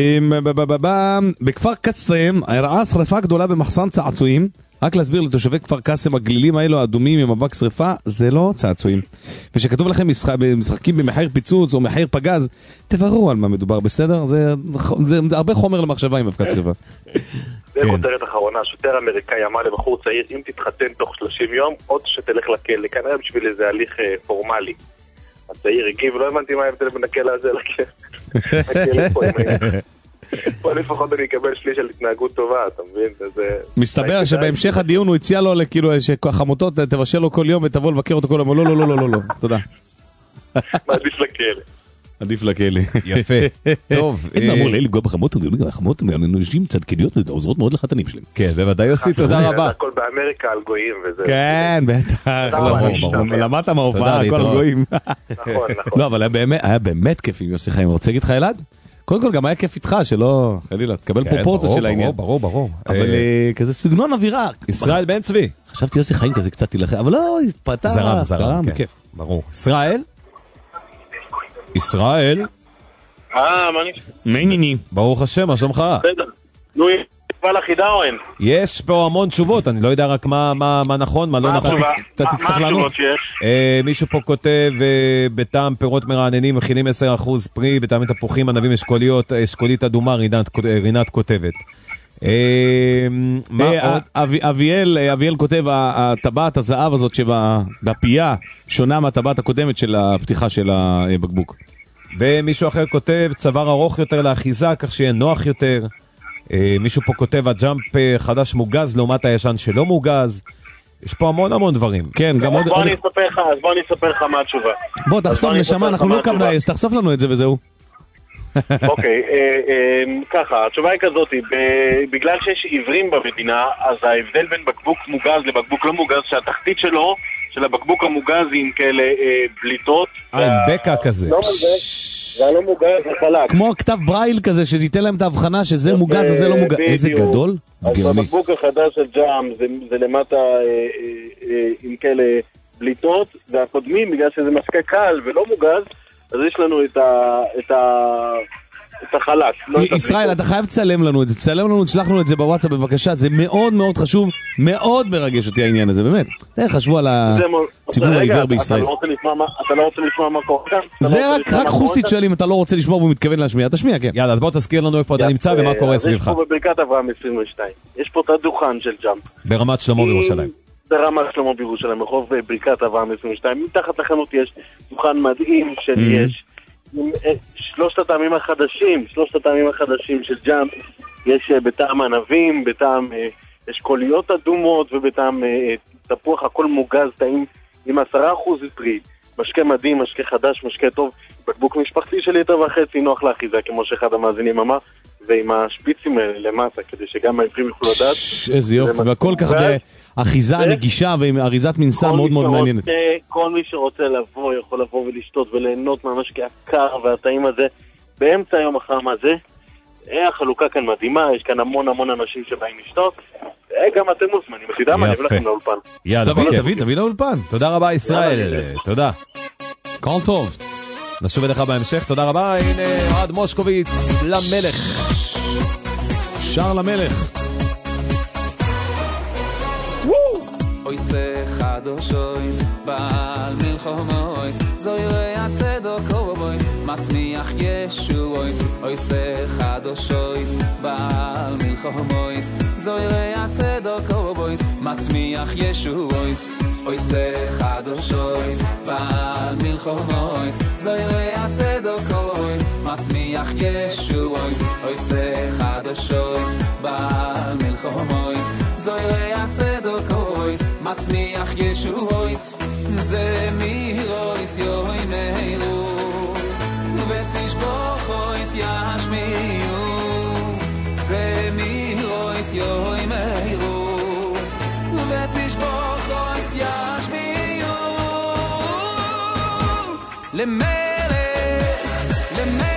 בכפר קסם, הראה שריפה גדולה במחסן צעצועים. רק להסביר לתושבי כפר קסם, הגלילים האלו האדומים עם אבק שריפה, זה לא צעצועים. ושכתוב לכם משחקים במחיר פיצוץ או מחיר פגז, תברו על מה מדובר, בסדר? זה, זה, זה הרבה חומר למחשבה עם אבקת שריפה. זה כותרת אחרונה, שוטר אמריקאי אמר לבחור צעיר, אם תתחתן תוך שלושים יום, עוד שתלך לכלא, כנראה בשביל איזה הליך פורמלי. הצעיר הגיב, לא הבנתי מה ההבדל בין הכלא הזה לכלא פה. פה לפחות אני אקבל שליש על התנהגות טובה, אתה מבין? מסתבר שבהמשך הדיון הוא הציע לו כאילו שחמותות תבשל לו כל יום ותבוא לבקר אותו כל יום, לא, לא, לא, לא, לא, לא, תודה. מעדיף לכלא. עדיף לכלא. יפה, טוב. אין מאמור ליל לפגוע בחמות, החמות אנשים צדקניות עוזרות מאוד לחתנים שלהם. כן, בוודאי יוסי, תודה רבה. הכל באמריקה על גויים וזה. כן, בטח, למדת מההופעה, הכל על גויים. נכון, נכון. לא, אבל היה באמת כיף עם יוסי חיים, רוצה להגיד לך אלעד? קודם כל גם היה כיף איתך, שלא, חלילה, תקבל פרופורציות של העניין. ברור, ברור. אבל כזה סגנון אווירה. ישראל בן צבי. חשבתי יוסי חיים כזה קצת תלך, אבל לא, התפתה. זרם, זרם, כן. ברור. ישראל? ישראל? אה, מה נשמע? מענייני. ברוך השם, מה שלומך? בסדר. נו, יש תשובה לחידה או אין? יש פה המון תשובות, אני לא יודע רק מה נכון, מה לא נכון. מה התשובות שיש? מישהו פה כותב, בטעם פירות מרעננים מכינים עשרה אחוז פרי, בטעם תפוחים ענבים אשכוליות, אשכולית אדומה, רינת כותבת. אביאל כותב, הטבעת הזהב הזאת שבפייה שונה מהטבעת הקודמת של הפתיחה של הבקבוק. ומישהו אחר כותב, צוואר ארוך יותר לאחיזה, כך שיהיה נוח יותר. מישהו פה כותב, הג'אמפ חדש מוגז לעומת הישן שלא מוגז. יש פה המון המון דברים. כן, גם עוד... בוא אני אספר לך, אז בוא אני אספר לך מה התשובה. בוא, תחשוף נשמה, אנחנו לא קו נעס, תחשוף לנו את זה וזהו. אוקיי, ככה, התשובה היא כזאת, בגלל שיש עיוורים במדינה, אז ההבדל בין בקבוק מוגז לבקבוק לא מוגז, שהתחתית שלו, של הבקבוק המוגז עם כאלה בליטות. אה, עם בקע כזה. לא מוגז, זה לא מוגז, זה חלק. כמו כתב ברייל כזה, שתיתן להם את ההבחנה שזה מוגז, זה לא מוגז. איזה גדול. אז הבקבוק החדש של ג'אם, זה למטה עם כאלה בליטות, והקודמים, בגלל שזה משקה קל ולא מוגז, אז יש לנו את ה... את ה... את החלק. ישראל, אתה חייב לצלם לנו את זה, תצלם לנו, תשלח לנו את זה בוואטסאפ בבקשה, זה מאוד מאוד חשוב, מאוד מרגש אותי העניין הזה, באמת. חשבו על הציבור העיוור בישראל. אתה לא רוצה לשמוע מה קורה כאן? זה רק חוסית שואל אם אתה לא רוצה לשמוע והוא מתכוון להשמיע, תשמיע, כן. יאללה, אז בוא תזכיר לנו איפה אתה נמצא ומה קורה סביבך. יש פה בברכת אברהם עשרים ושתיים, יש פה את הדוכן של ג'אמפ. ברמת שלמה בירושלים. ברמת שלמה בירושלים, רחוב ברכת אברהם עשרים ושתיים. מתחת לחנות יש דוכן מדהים של יש. שלושת הטעמים החדשים, שלושת הטעמים החדשים של ג'אמפ, יש בטעם ענבים, בטעם אשכוליות אדומות ובטעם אה, תפוח, הכל מוגז, טעים עם עשרה אחוז פרי, משקה מדהים, משקה חדש, משקה טוב, בקבוק משפחתי של ליטר וחצי, נוח לאחיזה, כמו שאחד המאזינים אמר, ועם השפיצים למטה, כדי שגם העברים יוכלו לדעת. איזה יופי, והכל כך באחיזה נגישה ועם אריזת מנסה מאוד מאוד מעניינת. כל מי שרוצה לבוא, יכול לבוא ולשתות וליהנות מהמשקה הקר והטעים הזה, באמצע היום החם הזה. החלוקה כאן מדהימה, יש כאן המון המון אנשים שבאים לשתות, גם אתם מוזמנים, אתה מה, אני אביא לכם לאולפן. יאללה, תביא, תביא, תביא לאולפן. תודה רבה ישראל, תודה. כל טוב. נשוב אליך בהמשך, תודה רבה. הנה אוהד מושקוביץ למלך, שר למלך. אוי סחדוש אויס בעל מלחומויס זוי רע צדוק אויס מצמיח ישו אויס אוי סחדוש אויס בעל מלחומויס זוי רע צדוק אויס מצמיח ישו אויס אוי סחדוש אויס בעל מלחומויס זוי רע צדוק אויס מצמיח ישו אויס אוי סחדוש אויס בעל מלחומויס זוי רע צדוק אויס מצמיח ישו אויס זה מירויס יוי מהירו וסישבוך אויס ישמיעו זה מירויס יוי מהירו וסישבוך אויס ישמיעו למלך למלך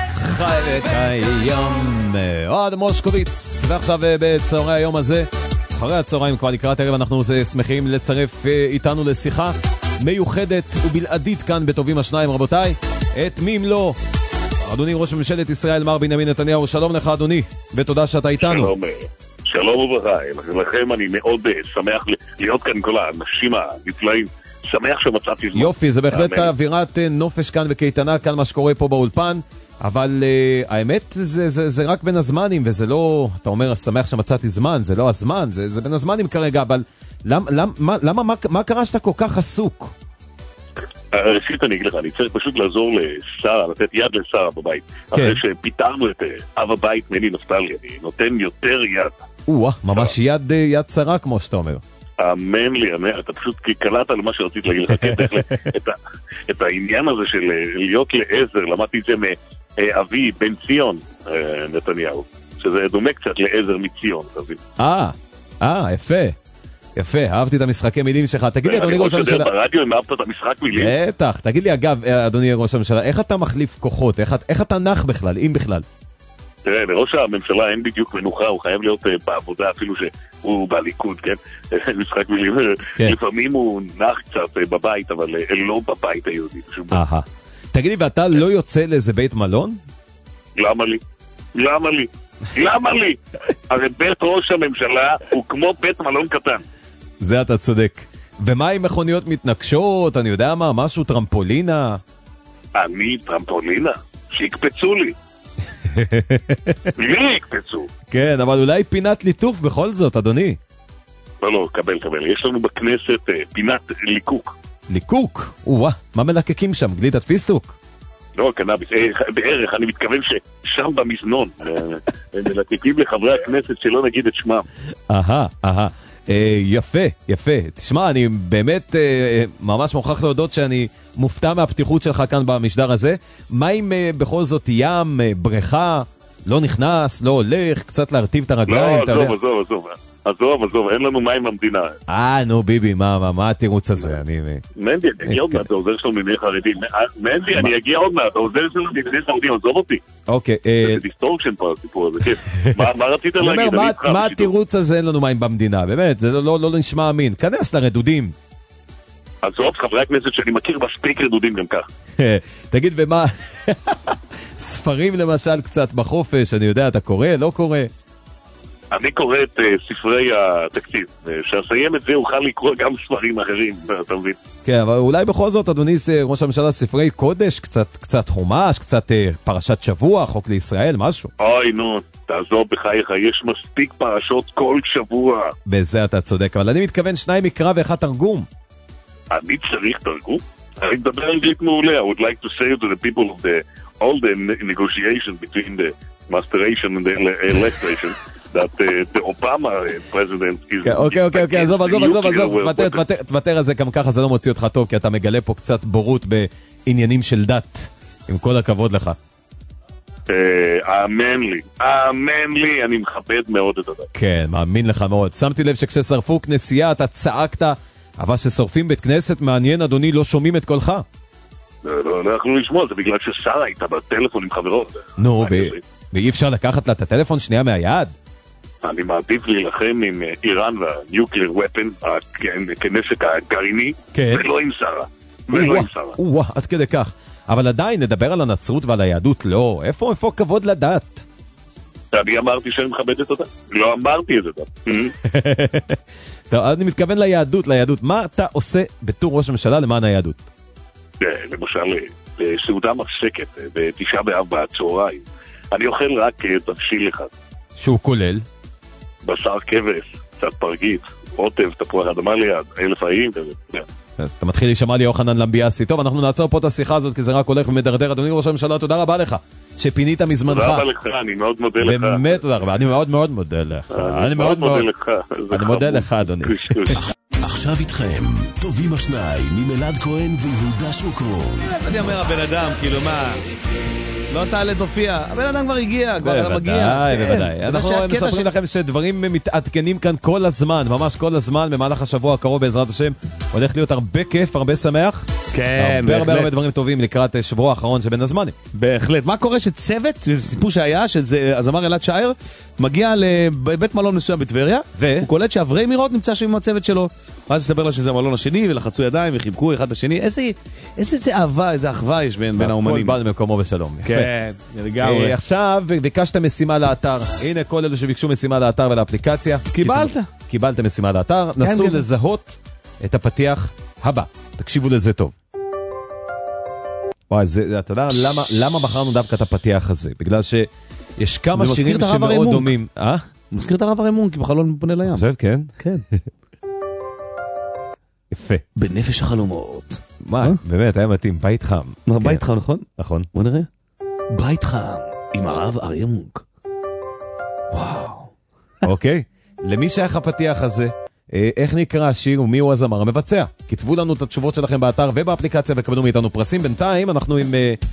היום אוהד מושקוביץ, ועכשיו בצהרי היום הזה אחרי הצהריים, כבר לקראת ערב, אנחנו שמחים לצרף איתנו לשיחה מיוחדת ובלעדית כאן בטובים השניים, רבותיי. את מי אם לא, אדוני ראש ממשלת ישראל, מר בנימין נתניהו. שלום לך אדוני, ותודה שאתה איתנו. שלום, שלום וברכה. לכם אני מאוד שמח להיות כאן, כל האנשים הנפלאים. שמח שמצאתי זמן. יופי, זה בהחלט אווירת נופש כאן וקייטנה, כאן מה שקורה פה באולפן. אבל uh, האמת זה, זה, זה רק בין הזמנים, וזה לא, אתה אומר, שמח שמצאתי זמן, זה לא הזמן, זה, זה בין הזמנים כרגע, אבל למ, למ, מה, למה, מה, מה קרה שאתה כל כך עסוק? ראשית אני אגיד לך, אני צריך פשוט לעזור לשרה, לתת יד לשרה בבית. כן. אחרי שפיתרנו את אב הבית מני נפתלי, אני נותן יותר יד. או, ממש יד, יד צרה כמו שאתה אומר. אמן לי, אמן, אתה פשוט קלעת על מה שרצית להגיד לך, את, ה, את העניין הזה של להיות לעזר, למדתי את זה מ... אבי בן ציון נתניהו, שזה דומה קצת לעזר מציון. אה, אה, יפה, יפה, אהבתי את המשחקי מילים שלך. תגיד לי, אדוני ראש הממשלה... אני חושב ברדיו אם אהבת את המשחק מילים. בטח, תגיד לי, אגב, אדוני ראש הממשלה, איך אתה מחליף כוחות? איך, איך אתה נח בכלל, אם בכלל? תראה, לראש הממשלה אין בדיוק מנוחה, הוא חייב להיות בעבודה, אפילו שהוא בליכוד, כן? משחק מילים, לפעמים הוא נח קצת בבית, אבל לא בבית היהודי. אהה. תגיד לי, ואתה לא יוצא לאיזה בית מלון? למה לי? למה לי? למה לי? הרי בית ראש הממשלה הוא כמו בית מלון קטן. זה אתה צודק. ומה עם מכוניות מתנגשות? אני יודע מה, משהו, טרמפולינה? אני טרמפולינה? שיקפצו לי. לי יקפצו. כן, אבל אולי פינת ליטוף בכל זאת, אדוני. לא, לא, קבל, קבל. יש לנו בכנסת פינת ליקוק. ליקוק? וואה, מה מלקקים שם? גלידת פיסטוק? לא, קנאביס, בערך, אני מתכוון ששם במזנון, מלקקים לחברי הכנסת שלא נגיד את שמם. אהה, אהה, יפה, יפה. תשמע, אני באמת ממש מוכרח להודות שאני מופתע מהפתיחות שלך כאן במשדר הזה. מה אם בכל זאת ים, בריכה, לא נכנס, לא הולך, קצת להרטיב את הרגליים? לא, עזוב, עזוב, עזוב. עזוב, עזוב, אין לנו מים במדינה. אה, נו ביבי, מה, מה, מה התירוץ הזה? אני... מנדי, אני אגיע עוד מעט, העוזר שלנו לענייני חרדים. מנדי, אני אגיע עוד מעט, העוזר שלנו לענייני חרדים, עזוב אותי. אוקיי. זה דיסטורקשן פה, הסיפור הזה, כן. מה רצית להגיד? מה התירוץ הזה, אין לנו מים במדינה? באמת, זה לא נשמע אמין. כנס לרדודים. עזוב, חברי הכנסת שאני מכיר בספיק רדודים גם כך. תגיד, ומה... ספרים למשל קצת בחופש, אני יודע, אתה קורא, לא קורא? אני קורא את uh, ספרי התקציב, שאסיים את זה אוכל לקרוא גם ספרים אחרים, אתה מבין? כן, אבל אולי בכל זאת, אדוני ראש הממשלה, ספרי קודש, קצת, קצת חומש, קצת uh, פרשת שבוע, חוק לישראל, משהו. אוי נו, תעזוב בחייך, יש מספיק פרשות כל שבוע. בזה אתה צודק, אבל אני מתכוון שניים מקרא ואחד תרגום. אני צריך תרגום? אני מדבר אנגלית מעולה. I would like to say to the people of the, all the negotiation between the masteration and the electration, that uh, the Obama president is... אוקיי, אוקיי, אוקיי, עזוב, עזוב, עזוב, עזוב, תוותר על זה, גם ככה זה לא מוציא אותך טוב, כי אתה מגלה פה קצת בורות בעניינים של דת, עם כל הכבוד לך. אמן לי, אמן לי, אני מכבד מאוד את הדת. כן, מאמין לך מאוד. שמתי לב שכששרפו כנסייה אתה צעקת, אבל ששורפים בית כנסת, מעניין אדוני, לא שומעים את קולך. לא, לא יכולו לשמוע, זה בגלל ששרה הייתה בטלפון עם חברות. נו, ואי אפשר לקחת לה את הטלפון שנייה מהיד? אני מעדיף להילחם עם איראן והניוקלר ופן, כנשק הגרעיני, ולא עם שרה. ולא עם שרה. וואו, עד כדי כך. אבל עדיין, נדבר על הנצרות ועל היהדות, לא. איפה, איפה כבוד לדת? אני אמרתי שאני מכבד את הדת. לא אמרתי את זה. טוב, אני מתכוון ליהדות, ליהדות. מה אתה עושה בתור ראש הממשלה למען היהדות? למשל, סעודה מפסקת, בתשעה באב בצהריים. אני אוכל רק תבשיל אחד. שהוא כולל? בשר כבש, קצת פרגית, רוטב, תפוח אדמה ליד, אלף האיים כזה. אז אתה מתחיל להישמע לי יוחנן למביאסי. טוב, אנחנו נעצור פה את השיחה הזאת, כי זה רק הולך ומדרדר. אדוני ראש הממשלה, תודה רבה לך, שפינית מזמנך. תודה רבה לך, אני מאוד מודה לך. באמת תודה רבה, אני מאוד מאוד מודה לך. אני מאוד מודה לך. אני מודה לך, אדוני. עכשיו איתכם, טובים השניים, ממלעד כהן ויהודה שוקרון. אני אומר, הבן אדם, כאילו מה... לא תעלה תופיע. הבן אדם כבר הגיע, כבר אתה מגיע. בוודאי, בוודאי. אנחנו מספרים לכם שדברים מתעדכנים כאן כל הזמן, ממש כל הזמן, במהלך השבוע הקרוב בעזרת השם. הולך להיות הרבה כיף, הרבה שמח. כן, בהחלט. הרבה הרבה דברים טובים לקראת שבוע האחרון שבין הזמנים. בהחלט. מה קורה שצוות, זה סיפור שהיה, שהזמר אלעד שער מגיע לבית מלון מסוים בטבריה, הוא קולט שאברי מירות נמצא שם עם הצוות שלו. ואז הסתבר לה שזה המלון השני, ולחצו ידיים וחיבקו אחד לשני. איזה, איזה זה אהבה, איזה אחווה יש בין, בין האומנים. כל בא למקומו בשלום. כן, לגמרי. עכשיו ביקשת משימה לאתר. הנה כל אלו שביקשו משימה לאתר ולאפליקציה. קיבלת. קיבלת משימה לאתר. נסו לזהות את הפתיח הבא. תקשיבו לזה טוב. וואי, זה, אתה יודע, למה, למה בחרנו דווקא את הפתיח הזה? בגלל שיש כמה שירים שמאוד דומים. אה? מזכיר את הרב הרימון, כי בחלון פונה לים. חושב, כן? כן. יפה. בנפש החלומות. מה? באמת, היה מתאים. בית חם. בית חם, נכון? נכון. בוא נראה. בית חם, עם הרב אריה מונק. וואו. אוקיי. למי שייך הפתיח הזה? איך נקרא השיר ומי הוא הזמר המבצע? כתבו לנו את התשובות שלכם באתר ובאפליקציה וקבלו מאיתנו פרסים. בינתיים אנחנו עם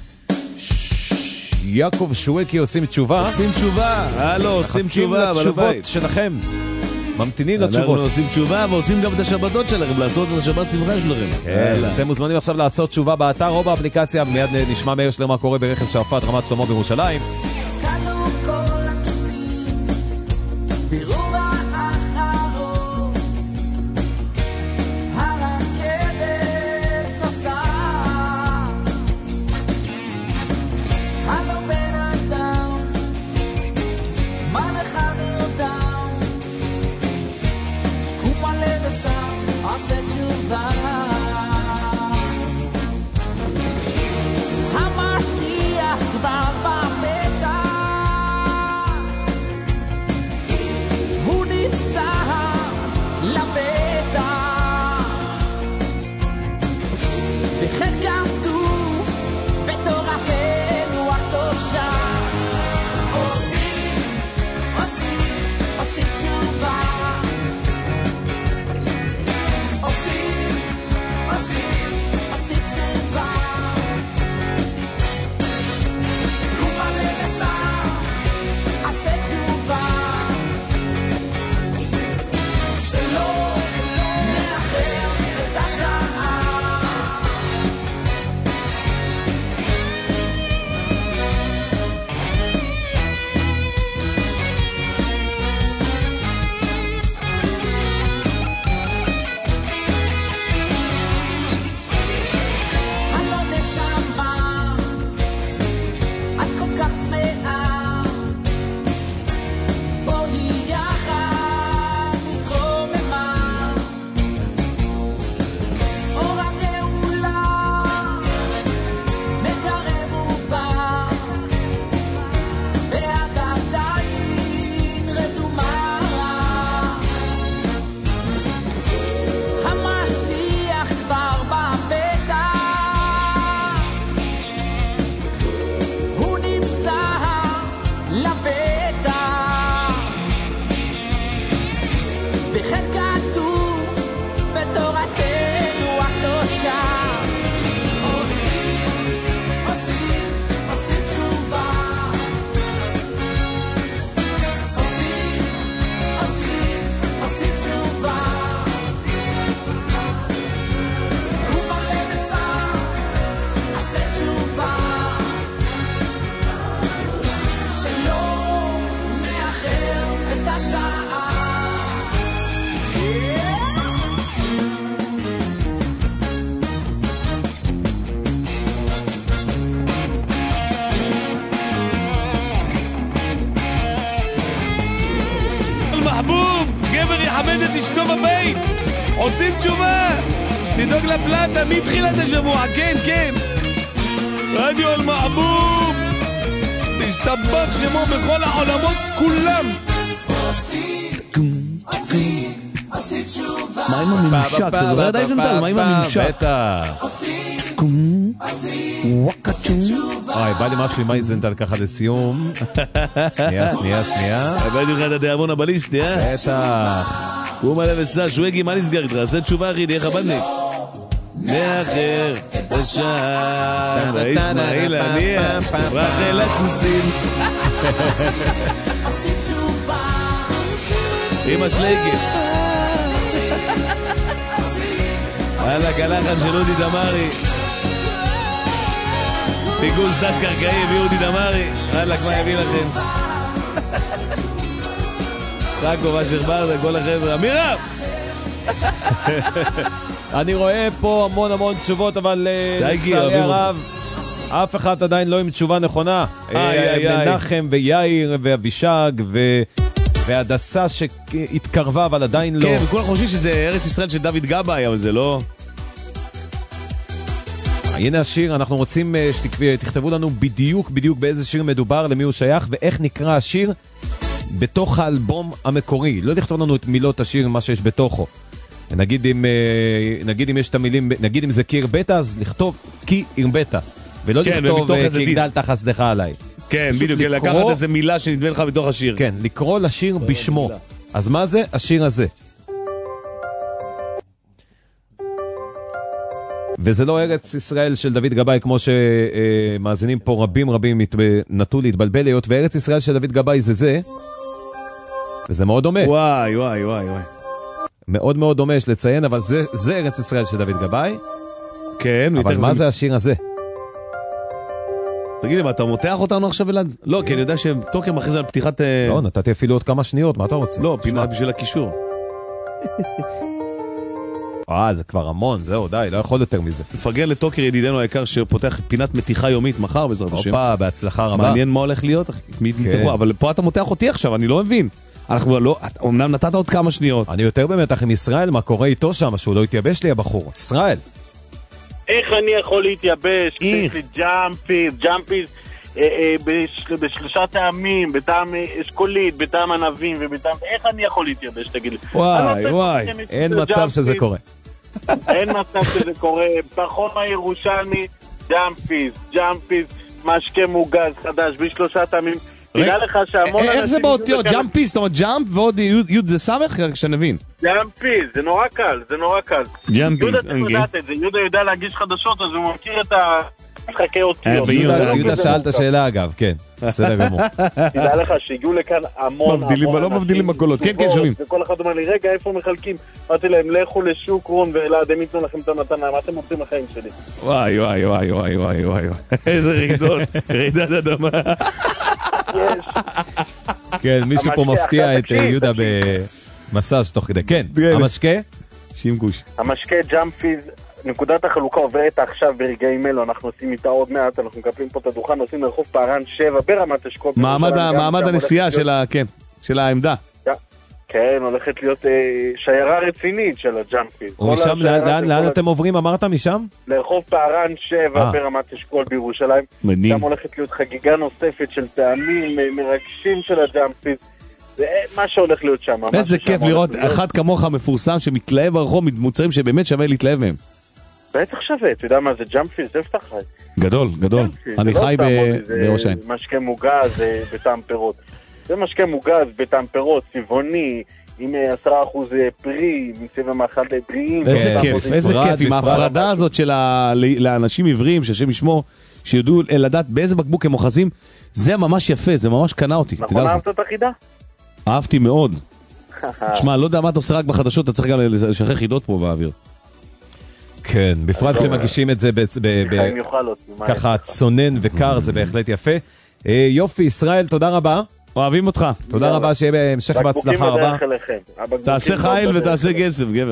יעקב שווקי עושים תשובה. עושים תשובה, הלו, עושים תשובה. מחכים לתשובות שלכם. ממתינים לתשובות. אנחנו עושים תשובה ועושים גם את השבתות שלכם, לעשות את השבת שמחה שלכם. אתם מוזמנים עכשיו לעשות תשובה באתר או באפליקציה, מיד נשמע מאיר שלמה מה קורה ברכס שועפאט רמת שלמה בירושלים. עושים תשובה, לדאוג לפלטה מתחילת השבוע, כן, כן. רדיו אל-מחבוב, להשתבח שמו בכל העולמות כולם. מה עם הממשק? אתה זוכר את אייזנטל? מה עם הממשק? בטח. אוי, בא לי משהו עם אייזנטל ככה לסיום. שנייה, שנייה, שנייה. הבאתי לך את הדיאמון הבליסטי, אה? בטח. הוא מלא וסע, שווגי, מה נסגר איתך? עשה תשובה אחי, דרך הבדניק. מאחר את השעה ואיסמעיל הנייה רחל הסוסים עם השלייקס על הקלחן של אודי דמרי פיגוס דת קרקעי ואודי דמרי הלאה מה יביא לכם חקו אשר ברדה כל החבר'ה אמירה אני רואה פה המון המון תשובות, אבל לצערי הרב אף אחד עדיין לא עם תשובה נכונה. מנחם ויאיר ואבישג והדסה שהתקרבה אבל עדיין לא. כן, וכולם חושבים שזה ארץ ישראל של דוד גבאי, אבל זה לא. הנה השיר, אנחנו רוצים שתכתבו לנו בדיוק בדיוק באיזה שיר מדובר, למי הוא שייך ואיך נקרא השיר בתוך האלבום המקורי. לא לכתוב לנו את מילות השיר, מה שיש בתוכו. נגיד אם, נגיד אם יש את המילים, נגיד אם זה כי הרבאת, אז לכתוב כי הרבאת, ולא כן, לכתוב כי גדלת חסדך עליי. כן, בדיוק, לקרוא, לקחת איזה מילה שנדמה לך בתוך השיר. כן, לקרוא לשיר בשמו. אז מה זה השיר הזה? וזה לא ארץ ישראל של דוד גבאי, כמו שמאזינים פה רבים רבים נטו להתבלבל, להיות, וארץ ישראל של דוד גבאי זה זה, וזה מאוד דומה. וואי, וואי, וואי, וואי. מאוד מאוד דומה, יש לציין, אבל זה, זה ארץ ישראל של דוד גבאי. כן. אבל מה זה... זה השיר הזה? תגיד לי, מה, אתה מותח אותנו עכשיו אלעד? לא, כי אני יודע שטוקר מכריז על פתיחת... לא, נתתי אפילו עוד כמה שניות, מה אתה רוצה? לא, פינה בשביל הקישור. אה, זה כבר המון, זהו, די, לא יכול יותר מזה. נפרגן לטוקר ידידנו היקר שפותח פינת מתיחה יומית מחר בעזרת השם. אופה, בהצלחה רבה. מעניין מה הולך להיות, אבל פה אתה מותח אותי עכשיו, אני לא מבין. אנחנו לא, אמנם נתת עוד כמה שניות. אני יותר במתח עם ישראל, מה קורה איתו שם, שהוא לא התייבש לי הבחור. ישראל. איך אני יכול להתייבש? יש לי ג'אמפיז, ג'אמפיז בשלושה טעמים, בטעם אשכולית, בטעם ענבים ובטעם... איך אני יכול להתייבש, תגיד לי? וואי, וואי, אין מצב שזה קורה. אין מצב שזה קורה. בחום הירושלמי, ג'אמפיז, ג'אמפיז, משקה מוגז חדש, בשלושה טעמים. תדע לך שהמון אנשים... איך זה באותיות? ג'אמפיס, זאת אומרת ג'אמפ ועוד יוד זה סמך, כשנבין. ג'אמפיס, זה נורא קל, זה נורא קל. ג'אמפיס, יהודה צריך לדעת את זה, יהודה יודע להגיש חדשות, אז הוא מכיר את המשחקי אותיות. יהודה שאלת שאלה אגב, כן, בסדר גמור. תדע לך שהגיעו לכאן המון המון לא מבדילים בקולות, כן, כן, שומעים. וכל אחד אומר לי, רגע, איפה מחלקים? אמרתי להם, לכו לשוקרון ואלעד, הם ייתנו לכם את המתנה, מה אתם רוצים לחיים שלי? וואי, וואי, וואי, וואי, וואי, וואי, איזה רעידות, רעידת אדמה. כן, מישהו פה מפתיע את יהודה במסאז' תוך כדי. כן, המשקה? שימגוש. המשקה ג'אמפיז, נקודת החלוקה עוברת עכשיו ברגעים אלו, אנחנו עושים איתה עוד מעט, אנחנו מקפלים פה את הדוכן, עושים לרחוב פערן שבע ברמת אשכול. מעמד הנסיעה של העמדה. כן, הולכת להיות שיירה רצינית של הג'אמפיז. ומשם, לאן אתם עוברים? אמרת משם? לרחוב פערן שבע ברמת אשכול בירושלים. מדהים. שם הולכת להיות חגיגה נוספת של טעמים מרגשים של הג'אמפיז. זה מה שהולך להיות שם. איזה כיף לראות אחד כמוך מפורסם שמתלהב ברחוב מוצרים שבאמת שווה להתלהב מהם. בטח שווה, אתה יודע מה זה ג'אמפיז? זה פתח חי. גדול, גדול. אני חי בראש העין. זה משקה מוגז בטעם פירות. זה משקה מוגז בטעם פירות, צבעוני, עם עשרה אחוז פרי, מצבע מאכל בריאים. איזה כיף, איזה כיף, עם ההפרדה הזאת של לאנשים עיוורים, שהשם ישמור, שיודעו לדעת באיזה בקבוק הם אוחזים, זה ממש יפה, זה ממש קנה אותי. נכון, אהבת את החידה? אהבתי מאוד. תשמע, לא יודע מה אתה עושה רק בחדשות, אתה צריך גם לשחרר חידות פה באוויר. כן, בפרט כשמגישים את זה ככה צונן וקר, זה בהחלט יפה. יופי, ישראל, תודה רבה. אוהבים אותך. תודה רבה, שיהיה בהמשך בהצלחה רבה. תעשה חייל ותעשה כסף, גבר.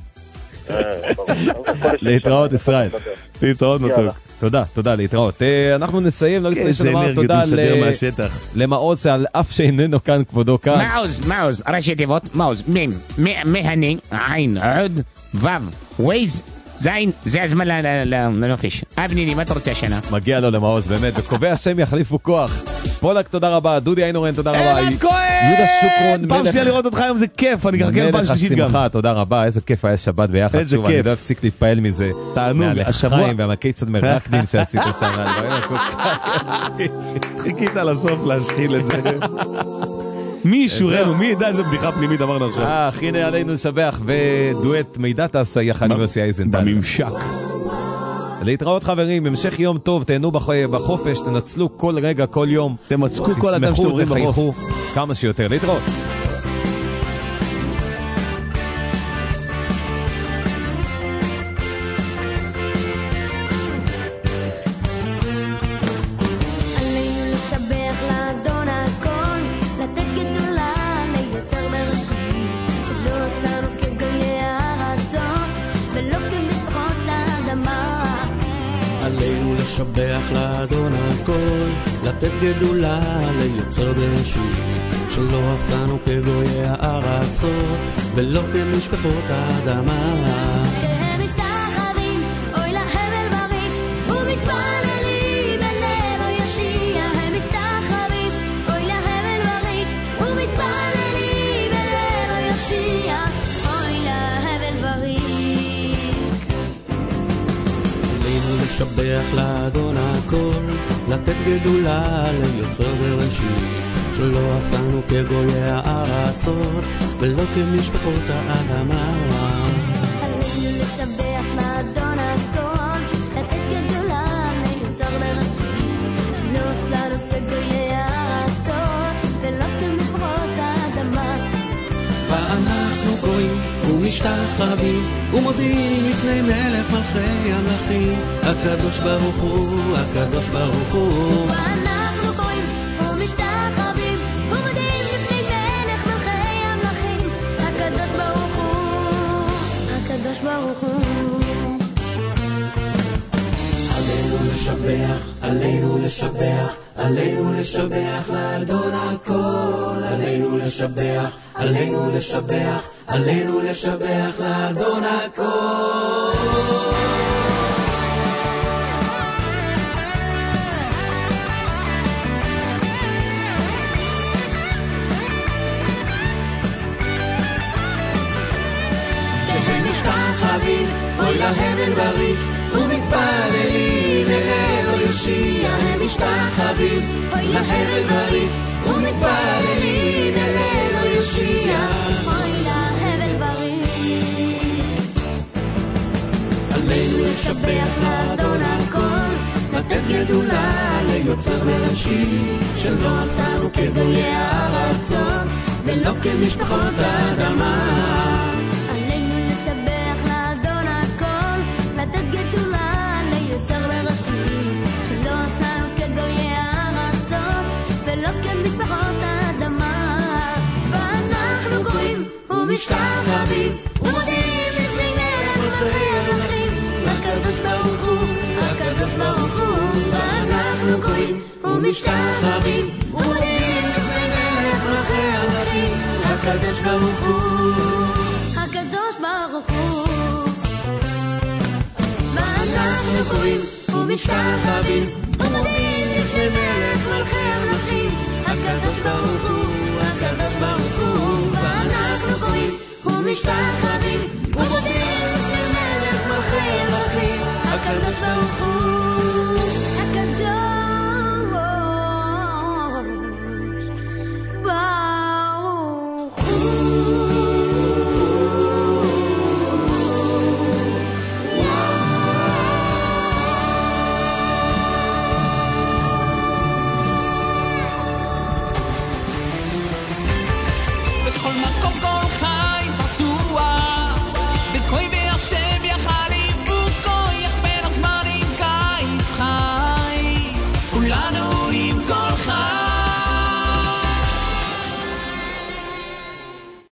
להתראות, ישראל. להתראות, מתוק. תודה, תודה, להתראות. אנחנו נסיים, לא לפני שנאמר תודה למעוז, על אף שאיננו כאן, כבודו כאן. מעוז, מעוז, ראשי תיבות, מעוז, מים, מהני, עין, עוד, וו, ווייז, זין, זה הזמן לנופש. אבניני, מה אתה רוצה השנה? מגיע לו למעוז, באמת, וקובע השם יחליפו כוח. פולק, תודה רבה, דודי איינורן, תודה רבה. אלעד כהן! יהודה שוקרון, פעם שנייה לראות אותך היום, זה כיף, אני אחכה לפעם שלישית גם. מלך השמחה, תודה רבה, איזה כיף היה שבת ביחד. איזה כיף. אני לא אפסיק להתפעל מזה. תענוג, השבוע. מהלחיים והמקיצד מרקדין שעשית שם. חיכית לסוף להשחיל את זה. מי ישורנו, מי ידע איזה בדיחה פנימית אמרנו עכשיו. אה, הנה עלינו לשבח, ודואט מידע תעשה יחד עם יוסי אייזנטל. בממשק. להתראות חברים, המשך יום טוב, תהנו בחופש, תנצלו כל רגע, כל יום. תמצקו כל אדם שאתם עוברים בחוף. כמה שיותר, להתראות. לשבח לאדון הכל, לתת גדולה ליוצר בראשית, שלא עשנו כגויי הארצות ולא כמשפחות האדמה. שהם משתחווים, אוי להבל בריק, ומתפללים אלינו ישיע. הם משתחווים, אוי להבל בריק, ומתפללים אלינו ישיע. אוי להבל בריק. לשבח לאדון הכל, לתת גדולה ליוצר בראשית, שלא עשנו כגויי הארצות ולא כמשפחות האדמה. עלינו לשבח לאדון הכל, לתת גדולה ליוצר בראשית, שלא עשנו כגויי הארצות ולא כמשפחות האדמה. ואנחנו קוראים ומשתחווים ומודים לפני מלך מלכי המלכים, הקדוש ברוך הוא, הקדוש ברוך הוא. ואנחנו קוראים ומשתחווים ומודים לפני מלך מלכי המלכים, הקדוש ברוך הוא, הקדוש ברוך הוא. עלינו לשבח, עלינו לשבח, עלינו לשבח לאדון הכל, עלינו לשבח, עלינו לשבח, עלינו לשבח לאדון הכל. שהם משתחווים, אוי להבל בריק, ומתפללים אלינו ישיע. הם משתחווים, אוי להבל בריק, ומתפללים אלינו ישיע. אוי להבל בריק. עלינו לשבח לאדון הכל, לתת גדולה ליוצר בראשית, שלא עשנו כגויי הארצות ולא כמשפחות האדמה. עלינו לשבח לאדון הכל, לתת גדולה ליוצר בראשית, שלא עשנו כגויי הארצות ולא כמשפחות האדמה. ואנחנו קוראים ומשתחווים ומודים לפני מלך מלכי המלכים, הקדוש ברוך הוא, הקדוש ברוך הוא. ואנחנו קוראים ומשתחווים ומודים לפני מלך מלכי המלכים, הקדוש ברוך הוא, הקדוש ברוך הוא. ואנחנו קוראים ומשתחווים ומודים לפני מלך מלכי המלכים, הקדוש ברוך הוא, הקדוש ברוך הוא. ואנחנו קוראים ומשתחווים ומודים לפני מלך מלכי המלכים, הקדוש ברוך הוא.